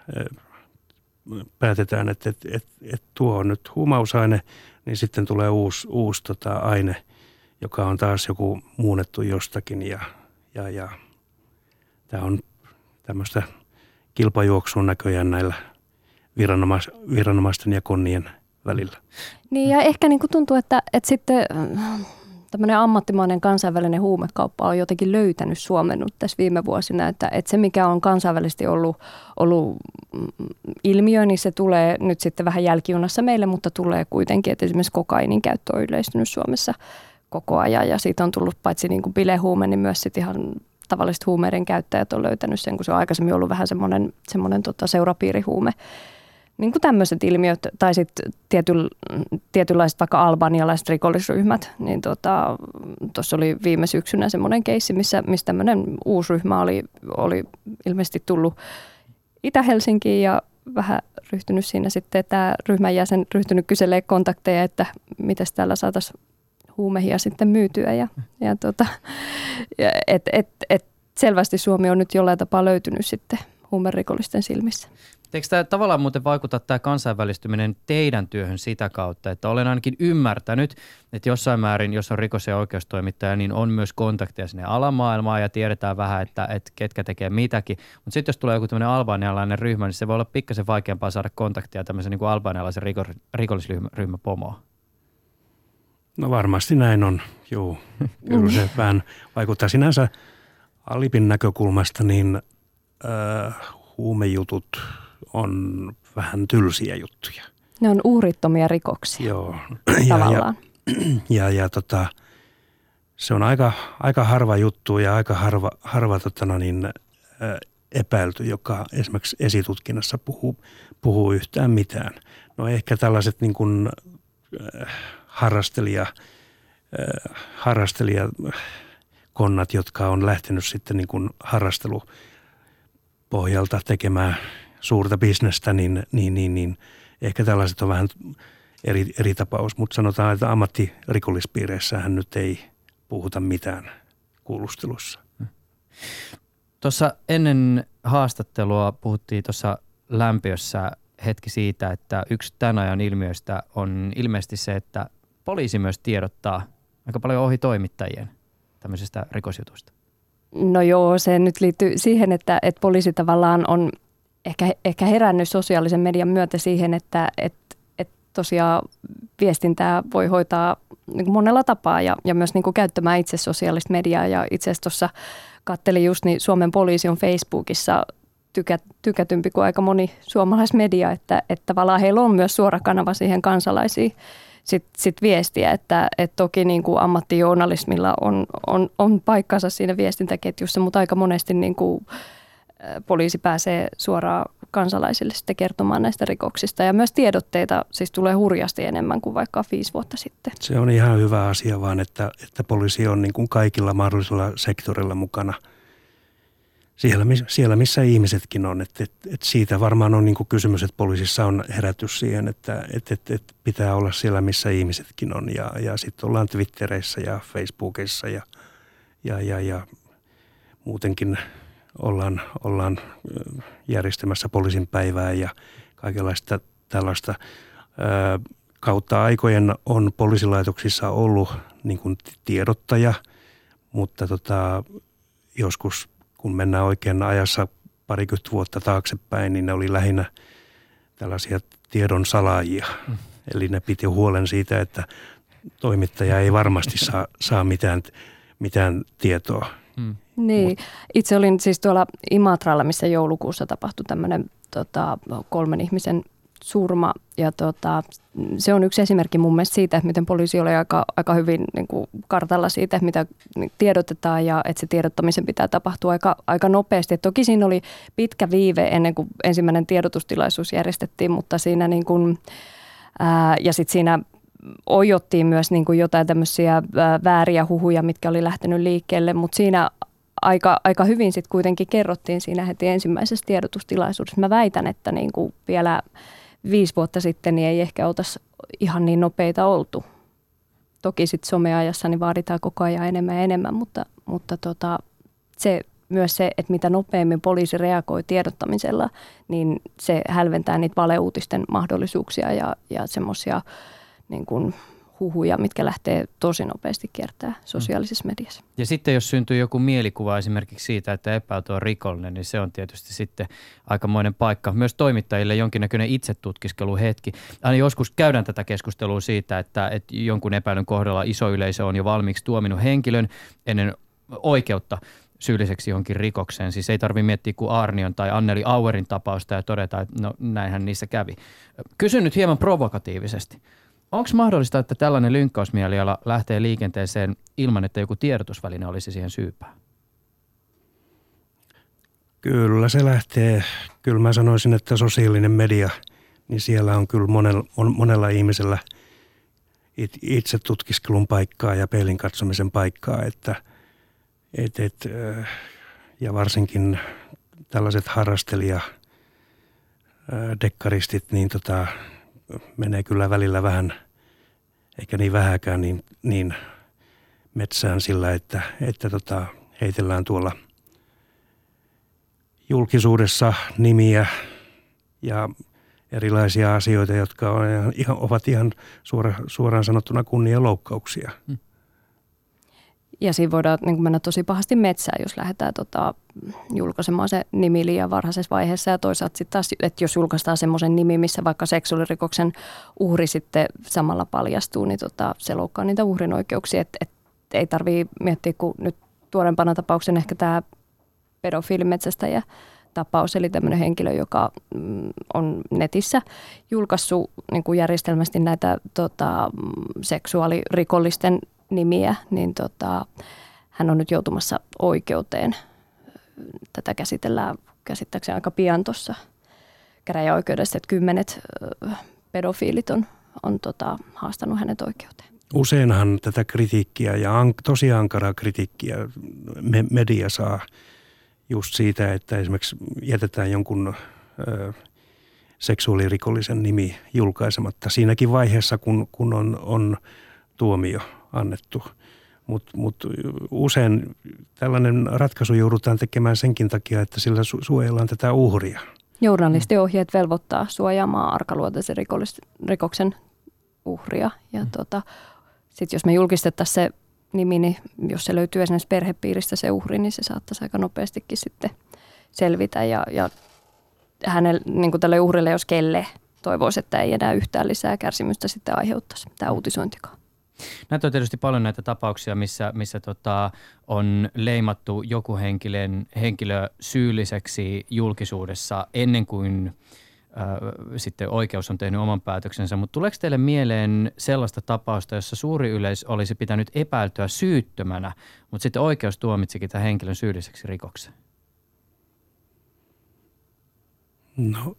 S1: päätetään, että, että, että, että tuo on nyt huumausaine, niin sitten tulee uusi, uusi tota, aine, joka on taas joku muunnettu jostakin ja, ja, ja tämä on tämmöistä kilpajuoksun näköjään näillä viranomais, viranomaisten ja konnien välillä.
S2: Niin ja ehkä niin kuin tuntuu, että, että sitten tämmöinen ammattimainen kansainvälinen huumekauppa on jotenkin löytänyt Suomen nyt tässä viime vuosina, että, että se mikä on kansainvälisesti ollut, ollut ilmiö, niin se tulee nyt sitten vähän jälkijunassa meille, mutta tulee kuitenkin, että esimerkiksi kokainin käyttö on yleistynyt Suomessa koko ajan ja siitä on tullut paitsi niin kuin bilehuume, niin myös sitten ihan tavalliset huumeiden käyttäjät on löytänyt sen, kun se on aikaisemmin ollut vähän semmoinen, semmoinen tota seurapiirihuume. Niin kuin tämmöiset ilmiöt, tai sitten tiety, tietynlaiset vaikka albanialaiset rikollisryhmät, niin tuossa tota, oli viime syksynä semmoinen keissi, missä, missä tämmöinen uusi ryhmä oli, oli ilmeisesti tullut Itä-Helsinkiin ja vähän ryhtynyt siinä sitten tämä ryhmän jäsen ryhtynyt kyselemään kontakteja, että mitäs täällä saataisiin huumehia sitten myytyä. Ja, ja tota, et, et, et selvästi Suomi on nyt jollain tapaa löytynyt sitten huumerikollisten silmissä.
S3: Eikö tämä tavallaan muuten vaikuta tämä kansainvälistyminen teidän työhön sitä kautta, että olen ainakin ymmärtänyt, että jossain määrin, jos on rikos- ja oikeustoimittaja, niin on myös kontakteja sinne alamaailmaan ja tiedetään vähän, että, että ketkä tekee mitäkin. Mutta sitten jos tulee joku tämmöinen albanialainen ryhmä, niin se voi olla pikkasen vaikeampaa saada kontaktia tämmöisen niin kuin albanialaisen rikollisryhmän pomoon.
S1: No varmasti näin on, joo. Kyllä se vähän vaikuttaa sinänsä Alipin näkökulmasta, niin äh, huumejutut on vähän tylsiä juttuja.
S2: Ne on uhrittomia rikoksia.
S1: Joo.
S2: Tavallaan.
S1: Ja, ja, ja, ja tota, se on aika, aika harva juttu ja aika harva, harva tota no niin, ä, epäilty, joka esimerkiksi esitutkinnassa puhuu, puhuu yhtään mitään. No ehkä tällaiset niin kuin, äh, harrastelija, äh, harrastelijakonnat, jotka on lähtenyt sitten niin kuin harrastelupohjalta tekemään suurta bisnestä, niin, niin, niin, niin ehkä tällaiset on vähän eri, eri tapaus, mutta sanotaan, että ammattirikollispiireissähän nyt ei puhuta mitään kuulustelussa.
S3: Tuossa ennen haastattelua puhuttiin tuossa lämpiössä hetki siitä, että yksi tämän ajan ilmiöistä on ilmeisesti se, että poliisi myös tiedottaa aika paljon ohi toimittajien tämmöisestä rikosjutusta.
S2: No joo, se nyt liittyy siihen, että, että poliisi tavallaan on ehkä, ehkä herännyt sosiaalisen median myötä siihen, että, että, että tosiaan viestintää voi hoitaa niin kuin monella tapaa ja, ja myös niin kuin käyttämään itse sosiaalista mediaa. Ja itse asiassa tuossa katselin just, niin Suomen poliisi on Facebookissa tykä, tykätympi kuin aika moni suomalaismedia, että, että tavallaan heillä on myös suora kanava siihen kansalaisiin sit, sit viestiä, että, että toki niin kuin ammattijournalismilla on, on, on paikkansa siinä viestintäketjussa, mutta aika monesti niin kuin poliisi pääsee suoraan kansalaisille sitten kertomaan näistä rikoksista. Ja myös tiedotteita siis tulee hurjasti enemmän kuin vaikka viisi vuotta sitten.
S1: Se on ihan hyvä asia vaan, että, että poliisi on niin kuin kaikilla mahdollisilla sektorilla mukana. Siellä, siellä missä ihmisetkin on. Että, että, että siitä varmaan on niin kuin kysymys, että poliisissa on herätys siihen, että, että, että, että pitää olla siellä missä ihmisetkin on. Ja, ja sitten ollaan Twitterissä ja Facebookissa ja, ja, ja, ja muutenkin ollaan, ollaan järjestämässä poliisin päivää ja kaikenlaista tällaista. Kautta aikojen on poliisilaitoksissa ollut niin kuin tiedottaja, mutta tota, joskus kun mennään oikein ajassa parikymmentä vuotta taaksepäin, niin ne oli lähinnä tällaisia tiedon salaajia. Mm. Eli ne piti huolen siitä, että toimittaja ei varmasti saa, saa mitään, mitään tietoa.
S2: Mm. Niin, Mut. Itse olin siis tuolla Imatralla, missä joulukuussa tapahtui tämmöinen tota, kolmen ihmisen surma. Ja tota, se on yksi esimerkki mun mielestä siitä, että miten poliisi oli aika, aika hyvin niin kuin kartalla siitä, mitä tiedotetaan ja että se tiedottamisen pitää tapahtua aika, aika nopeasti. Et toki siinä oli pitkä viive ennen kuin ensimmäinen tiedotustilaisuus järjestettiin, mutta siinä niin kuin, ää, ja sitten siinä ojottiin myös niin kuin jotain tämmöisiä ää, vääriä huhuja, mitkä oli lähtenyt liikkeelle, mutta siinä aika, aika hyvin sitten kuitenkin kerrottiin siinä heti ensimmäisessä tiedotustilaisuudessa. Mä väitän, että niin kuin vielä viisi vuotta sitten niin ei ehkä oltaisi ihan niin nopeita oltu. Toki sitten someajassa niin vaaditaan koko ajan enemmän ja enemmän, mutta, mutta tota, se, myös se, että mitä nopeammin poliisi reagoi tiedottamisella, niin se hälventää niitä valeuutisten mahdollisuuksia ja, ja semmoisia niin kuin huhuja, mitkä lähtee tosi nopeasti kiertää sosiaalisessa mediassa.
S3: Ja sitten jos syntyy joku mielikuva esimerkiksi siitä, että epäilty on rikollinen, niin se on tietysti sitten aikamoinen paikka. Myös toimittajille jonkinnäköinen itsetutkiskeluhetki. Aina joskus käydään tätä keskustelua siitä, että, että jonkun epäilyn kohdalla iso yleisö on jo valmiiksi tuominut henkilön ennen oikeutta syylliseksi johonkin rikokseen. Siis ei tarvitse miettiä kuin Aarnion tai Anneli Auerin tapausta ja todeta, että no näinhän niissä kävi. Kysyn nyt hieman provokatiivisesti. Onko mahdollista, että tällainen lynkkausmieliala lähtee liikenteeseen ilman, että joku tiedotusväline olisi siihen syypää?
S1: Kyllä se lähtee. Kyllä mä sanoisin, että sosiaalinen media, niin siellä on kyllä monella, monella ihmisellä itse tutkiskelun paikkaa ja peilin katsomisen paikkaa. Että, et, et, ja varsinkin tällaiset harrastelija, dekkaristit, niin tota... menee kyllä välillä vähän, eikä niin vähäkään, niin, niin metsään sillä, että, että tota, heitellään tuolla julkisuudessa nimiä ja erilaisia asioita, jotka on ihan, ovat ihan suora, suoraan sanottuna kunnianloukkauksia. Hmm.
S2: Ja siinä voidaan niin kuin mennä tosi pahasti metsään, jos lähdetään tota, julkaisemaan se nimi liian varhaisessa vaiheessa. Ja toisaalta sitten taas, että jos julkaistaan semmoisen nimi, missä vaikka seksuaalirikoksen uhri sitten samalla paljastuu, niin tota, se loukkaa niitä uhrin oikeuksia. Että et, ei tarvitse miettiä, kun nyt tuorempana tapauksen ehkä tämä pedofiilimetsästäjä tapaus, eli tämmöinen henkilö, joka on netissä julkaissut niin kuin järjestelmästi näitä tota, seksuaalirikollisten nimiä, niin tota, hän on nyt joutumassa oikeuteen. Tätä käsitellään käsittääkseni aika pian tuossa käräjäoikeudessa, että kymmenet pedofiilit on, on tota, haastanut hänet oikeuteen.
S1: Useinhan tätä kritiikkiä ja an, tosi ankaraa kritiikkiä me, media saa just siitä, että esimerkiksi jätetään jonkun ö, seksuaalirikollisen nimi julkaisematta siinäkin vaiheessa, kun, kun on, on tuomio annettu. Mutta mut usein tällainen ratkaisu joudutaan tekemään senkin takia, että sillä su- suojellaan tätä uhria.
S2: Journalistiohjeet velvoittaa suojaamaan arkaluonteisen rikoksen uhria. Ja mm. tota, sitten jos me julkistettaisiin se nimi, niin jos se löytyy esimerkiksi perhepiiristä se uhri, niin se saattaisi aika nopeastikin sitten selvitä. Ja, ja hänelle, niin kuin tälle uhrille, jos kelle toivoisi, että ei enää yhtään lisää kärsimystä sitten aiheuttaisi tämä uutisointikaan.
S3: Näitä on tietysti paljon näitä tapauksia, missä, missä tota, on leimattu joku henkilön, henkilö syylliseksi julkisuudessa ennen kuin äh, sitten oikeus on tehnyt oman päätöksensä. Mutta tuleeko teille mieleen sellaista tapausta, jossa suuri yleisö olisi pitänyt epäiltyä syyttömänä, mutta sitten oikeus tuomitsikin tämän henkilön syylliseksi rikokseen?
S1: No...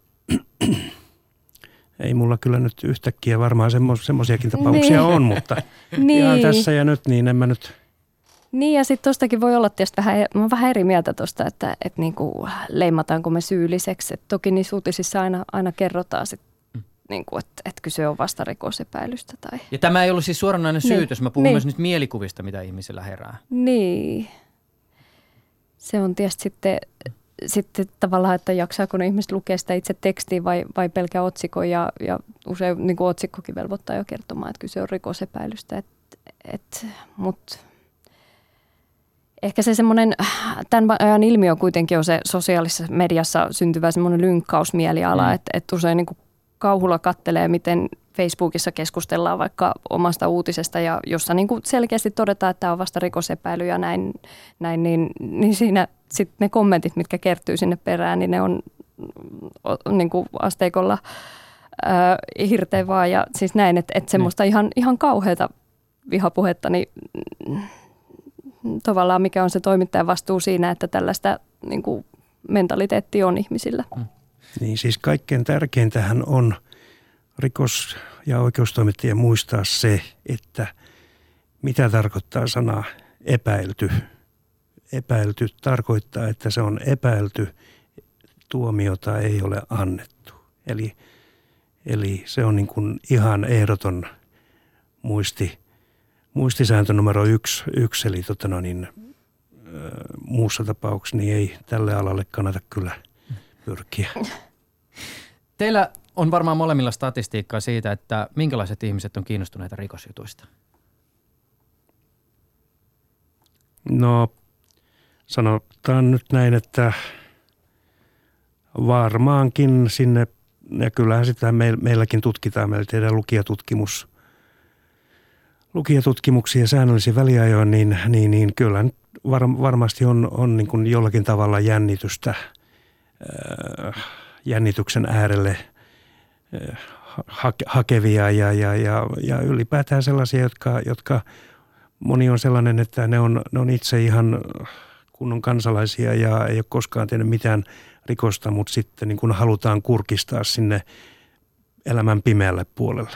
S1: Ei mulla kyllä nyt yhtäkkiä varmaan semmoisiakin tapauksia niin. on, mutta niin. ihan tässä ja nyt, niin en mä nyt...
S2: Niin ja sitten tuostakin voi olla tietysti vähän, mä oon vähän eri mieltä tuosta, että, että niinku leimataanko me syylliseksi. Et toki niissä uutisissa aina, aina kerrotaan, sit, mm. niinku, että, että kyse on vasta rikosepäilystä. Tai...
S3: Ja tämä ei ollut siis suoranainen
S2: niin.
S3: syytös, mä puhun niin. myös nyt mielikuvista, mitä ihmisillä herää.
S2: Niin. Se on tietysti sitten, sitten tavallaan, että jaksaako ne ihmiset lukea sitä itse tekstiin vai, vai pelkä otsikon. Ja, ja usein niin kuin otsikkokin velvoittaa jo kertomaan, että kyse on rikosepäilystä. Et, et, mutta ehkä se semmoinen, tämän ajan ilmiö kuitenkin on se sosiaalisessa mediassa syntyvä semmoinen lynkkausmieliala, mm. että, että usein niin kuin kauhulla kattelee, miten Facebookissa keskustellaan vaikka omasta uutisesta ja jossa niin kuin selkeästi todetaan, että tämä on vasta rikosepäily ja näin, näin niin, niin siinä sitten ne kommentit, mitkä kertyy sinne perään, niin ne on niin kuin asteikolla ää, hirtevaa ja siis näin, että, että semmoista mm. ihan, ihan kauheata vihapuhetta, niin tavallaan mikä on se toimittajan vastuu siinä, että tällaista niin kuin mentaliteettia on ihmisillä. Mm.
S1: Niin siis kaikkein tärkeintähän on rikos- ja oikeustoimittajien muistaa se, että mitä tarkoittaa sana epäilty. Epäilty tarkoittaa, että se on epäilty, tuomiota ei ole annettu. Eli, eli se on niin kuin ihan ehdoton muisti, muistisääntö numero yksi, yksi eli tota no niin, muussa tapauksessa niin ei tälle alalle kannata kyllä pyrkiä.
S3: Teillä on varmaan molemmilla statistiikkaa siitä, että minkälaiset ihmiset on kiinnostuneita rikosjutuista?
S1: No sanotaan nyt näin, että varmaankin sinne, ja kyllähän sitä meilläkin tutkitaan, meillä tehdään lukijatutkimus, lukijatutkimuksia säännöllisiin väliajoin, niin, niin, niin kyllä var, varmasti on, on niin kuin jollakin tavalla jännitystä, äh, jännityksen äärelle äh, ha, hakevia ja, ja, ja, ja ylipäätään sellaisia, jotka, jotka moni on sellainen, että ne on, ne on itse ihan kunnon kansalaisia ja ei ole koskaan tehnyt mitään rikosta, mutta sitten niin kuin halutaan kurkistaa sinne elämän pimeälle puolelle.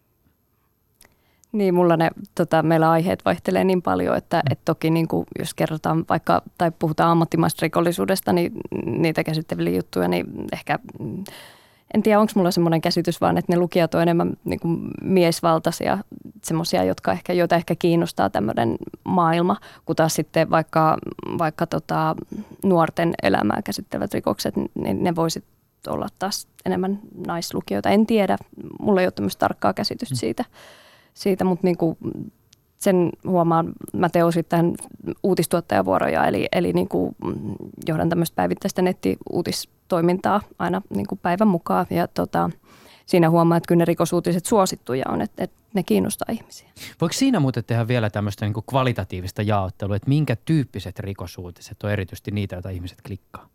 S2: Niin, mulla ne, tota, meillä aiheet vaihtelee niin paljon, että et toki niin kuin, jos kerrotaan vaikka tai puhutaan ammattimaisesta rikollisuudesta, niin niitä käsitteleviä juttuja, niin ehkä en tiedä, onko mulla semmoinen käsitys vaan, että ne lukijat on enemmän niin kuin miesvaltaisia, semmoisia, jotka ehkä, joita ehkä kiinnostaa tämmöinen maailma, kun taas sitten vaikka, vaikka tota, nuorten elämää käsittelevät rikokset, niin ne voisit olla taas enemmän naislukijoita. En tiedä, mulla ei ole tämmöistä tarkkaa käsitystä siitä. Siitä, mutta niin kuin sen huomaan, mä teen osittain uutistuottajavuoroja, eli, eli niin kuin johdan tämmöistä päivittäistä nettiuutistoimintaa aina niin kuin päivän mukaan. Ja tota, siinä huomaa, että kyllä ne rikosuutiset suosittuja on, että, että ne kiinnostaa ihmisiä.
S3: Voiko siinä muuten tehdä vielä tämmöistä niin kuin kvalitatiivista jaottelua, että minkä tyyppiset rikosuutiset on erityisesti niitä, joita ihmiset klikkaa?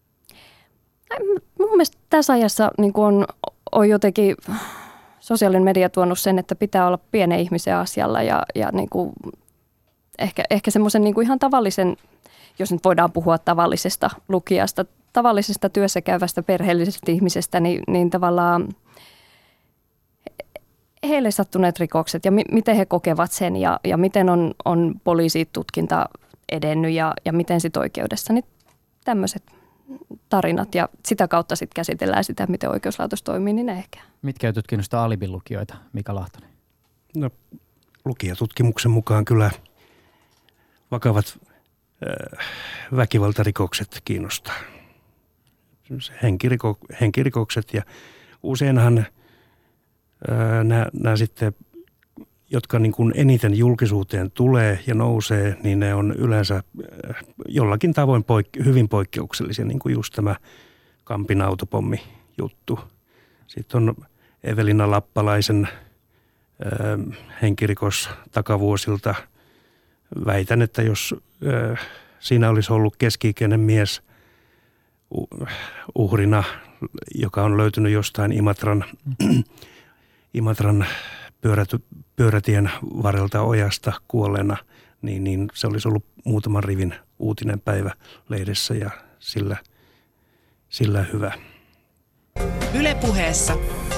S2: Mun mielestä tässä ajassa niin kuin on, on jotenkin sosiaalinen media tuonut sen, että pitää olla pienen ihmisen asialla ja, ja niin kuin ehkä, ehkä semmoisen niin kuin ihan tavallisen, jos nyt voidaan puhua tavallisesta lukijasta, tavallisesta työssäkäyvästä perheellisestä ihmisestä, niin, niin tavallaan heille sattuneet rikokset ja mi, miten he kokevat sen ja, ja miten on, on poliisitutkinta edennyt ja, ja miten sitten oikeudessa, niin tämmöiset tarinat ja sitä kautta sitten käsitellään sitä, miten oikeuslaitos toimii, niin ehkä.
S3: Mitkä jutut kiinnostaa Alibin lukijoita, Mika Lahtonen?
S1: No, lukijatutkimuksen mukaan kyllä vakavat äh, väkivaltarikokset kiinnostaa. Henkiriko, henkirikokset ja useinhan äh, nämä sitten, jotka niin kuin eniten julkisuuteen tulee ja nousee, niin ne on yleensä jollakin tavoin poik- hyvin poikkeuksellisia, niin kuin just tämä Kampin autopommi-juttu. Sitten on Evelina Lappalaisen äh, henkirikos takavuosilta. Väitän, että jos äh, siinä olisi ollut keski-ikäinen mies uhrina, joka on löytynyt jostain Imatran, Imatran pyöräty, pyörätien varrelta ojasta kuolleena, niin, niin se olisi ollut muutaman rivin uutinen päivä lehdessä ja sillä, sillä hyvä.
S4: Yle Puheessa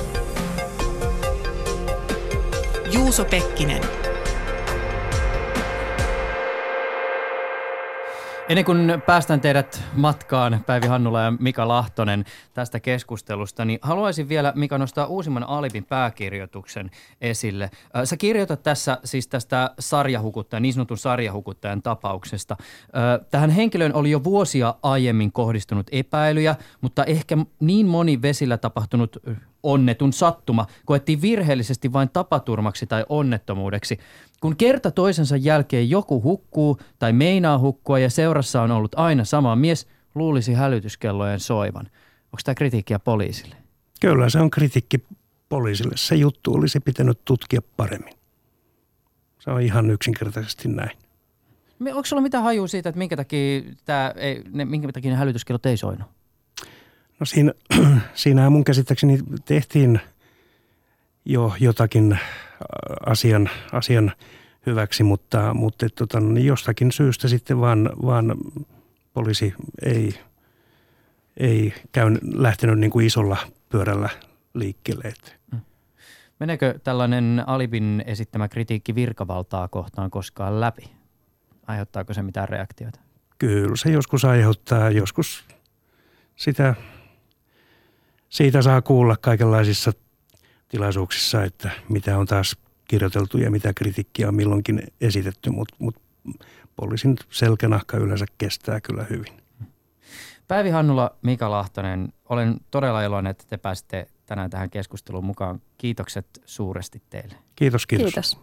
S4: Juuso Pekkinen.
S3: Ennen kuin päästään teidät matkaan, Päivi Hannula ja Mika Lahtonen, tästä keskustelusta, niin haluaisin vielä, Mika, nostaa uusimman Alibin pääkirjoituksen esille. Sä kirjoitat tässä siis tästä sarjahukuttajan, niin sanotun sarjahukuttajan tapauksesta. Tähän henkilöön oli jo vuosia aiemmin kohdistunut epäilyjä, mutta ehkä niin moni vesillä tapahtunut onnetun sattuma koettiin virheellisesti vain tapaturmaksi tai onnettomuudeksi. Kun kerta toisensa jälkeen joku hukkuu tai meinaa hukkua ja seurassa on ollut aina sama mies, luulisi hälytyskellojen soivan. Onko tämä kritiikkiä poliisille?
S1: Kyllä se on kritiikki poliisille. Se juttu olisi pitänyt tutkia paremmin. Se on ihan yksinkertaisesti näin.
S3: Onko sulla mitään hajua siitä, että minkä takia, tämä ei, ne, minkä takia ne hälytyskellot ei soinut?
S1: No siinä, siinähän mun käsittääkseni tehtiin jo jotakin asian, asian hyväksi, mutta, mutta tota, niin jostakin syystä sitten vaan, vaan poliisi ei, ei käy, lähtenyt niin kuin isolla pyörällä liikkeelle.
S3: Meneekö tällainen Alibin esittämä kritiikki virkavaltaa kohtaan koskaan läpi? Aiheuttaako se mitään reaktioita?
S1: Kyllä se joskus aiheuttaa, joskus sitä, siitä saa kuulla kaikenlaisissa tilaisuuksissa, että mitä on taas kirjoiteltu ja mitä kritiikkiä on milloinkin esitetty, mutta mut poliisin selkänahka yleensä kestää kyllä hyvin.
S3: Päivi Hannula, Mika Lahtonen, olen todella iloinen, että te pääsitte tänään tähän keskusteluun mukaan. Kiitokset suuresti teille.
S1: Kiitos, kiitos.
S2: Kiitos.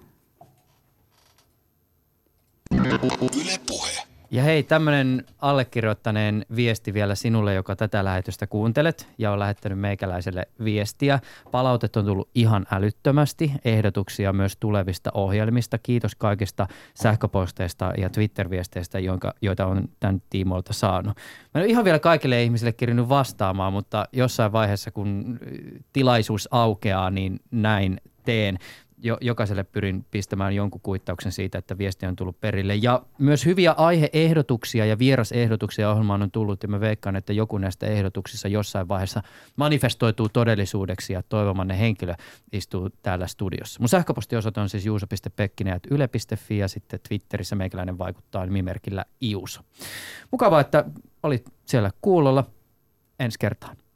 S5: Yle Puhe.
S3: Ja hei, tämmöinen allekirjoittaneen viesti vielä sinulle, joka tätä lähetystä kuuntelet ja on lähettänyt meikäläiselle viestiä. Palautet on tullut ihan älyttömästi, ehdotuksia myös tulevista ohjelmista. Kiitos kaikista sähköposteista ja Twitter-viesteistä, joita on tämän tiimoilta saanut. Mä en ole ihan vielä kaikille ihmisille kirjannut vastaamaan, mutta jossain vaiheessa, kun tilaisuus aukeaa, niin näin teen. Jo, jokaiselle pyrin pistämään jonkun kuittauksen siitä, että viesti on tullut perille. Ja myös hyviä aiheehdotuksia ja vierasehdotuksia ohjelmaan on tullut, ja mä veikkaan, että joku näistä ehdotuksissa jossain vaiheessa manifestoituu todellisuudeksi, ja toivomanne henkilö istuu täällä studiossa. Mun sähköpostiosoite on siis juuso piste pekkinen ät yle piste fi, ja sitten Twitterissä meikäläinen vaikuttaa nimimerkillä Iuso. Mukavaa, että olit siellä kuulolla. Ensi kertaan.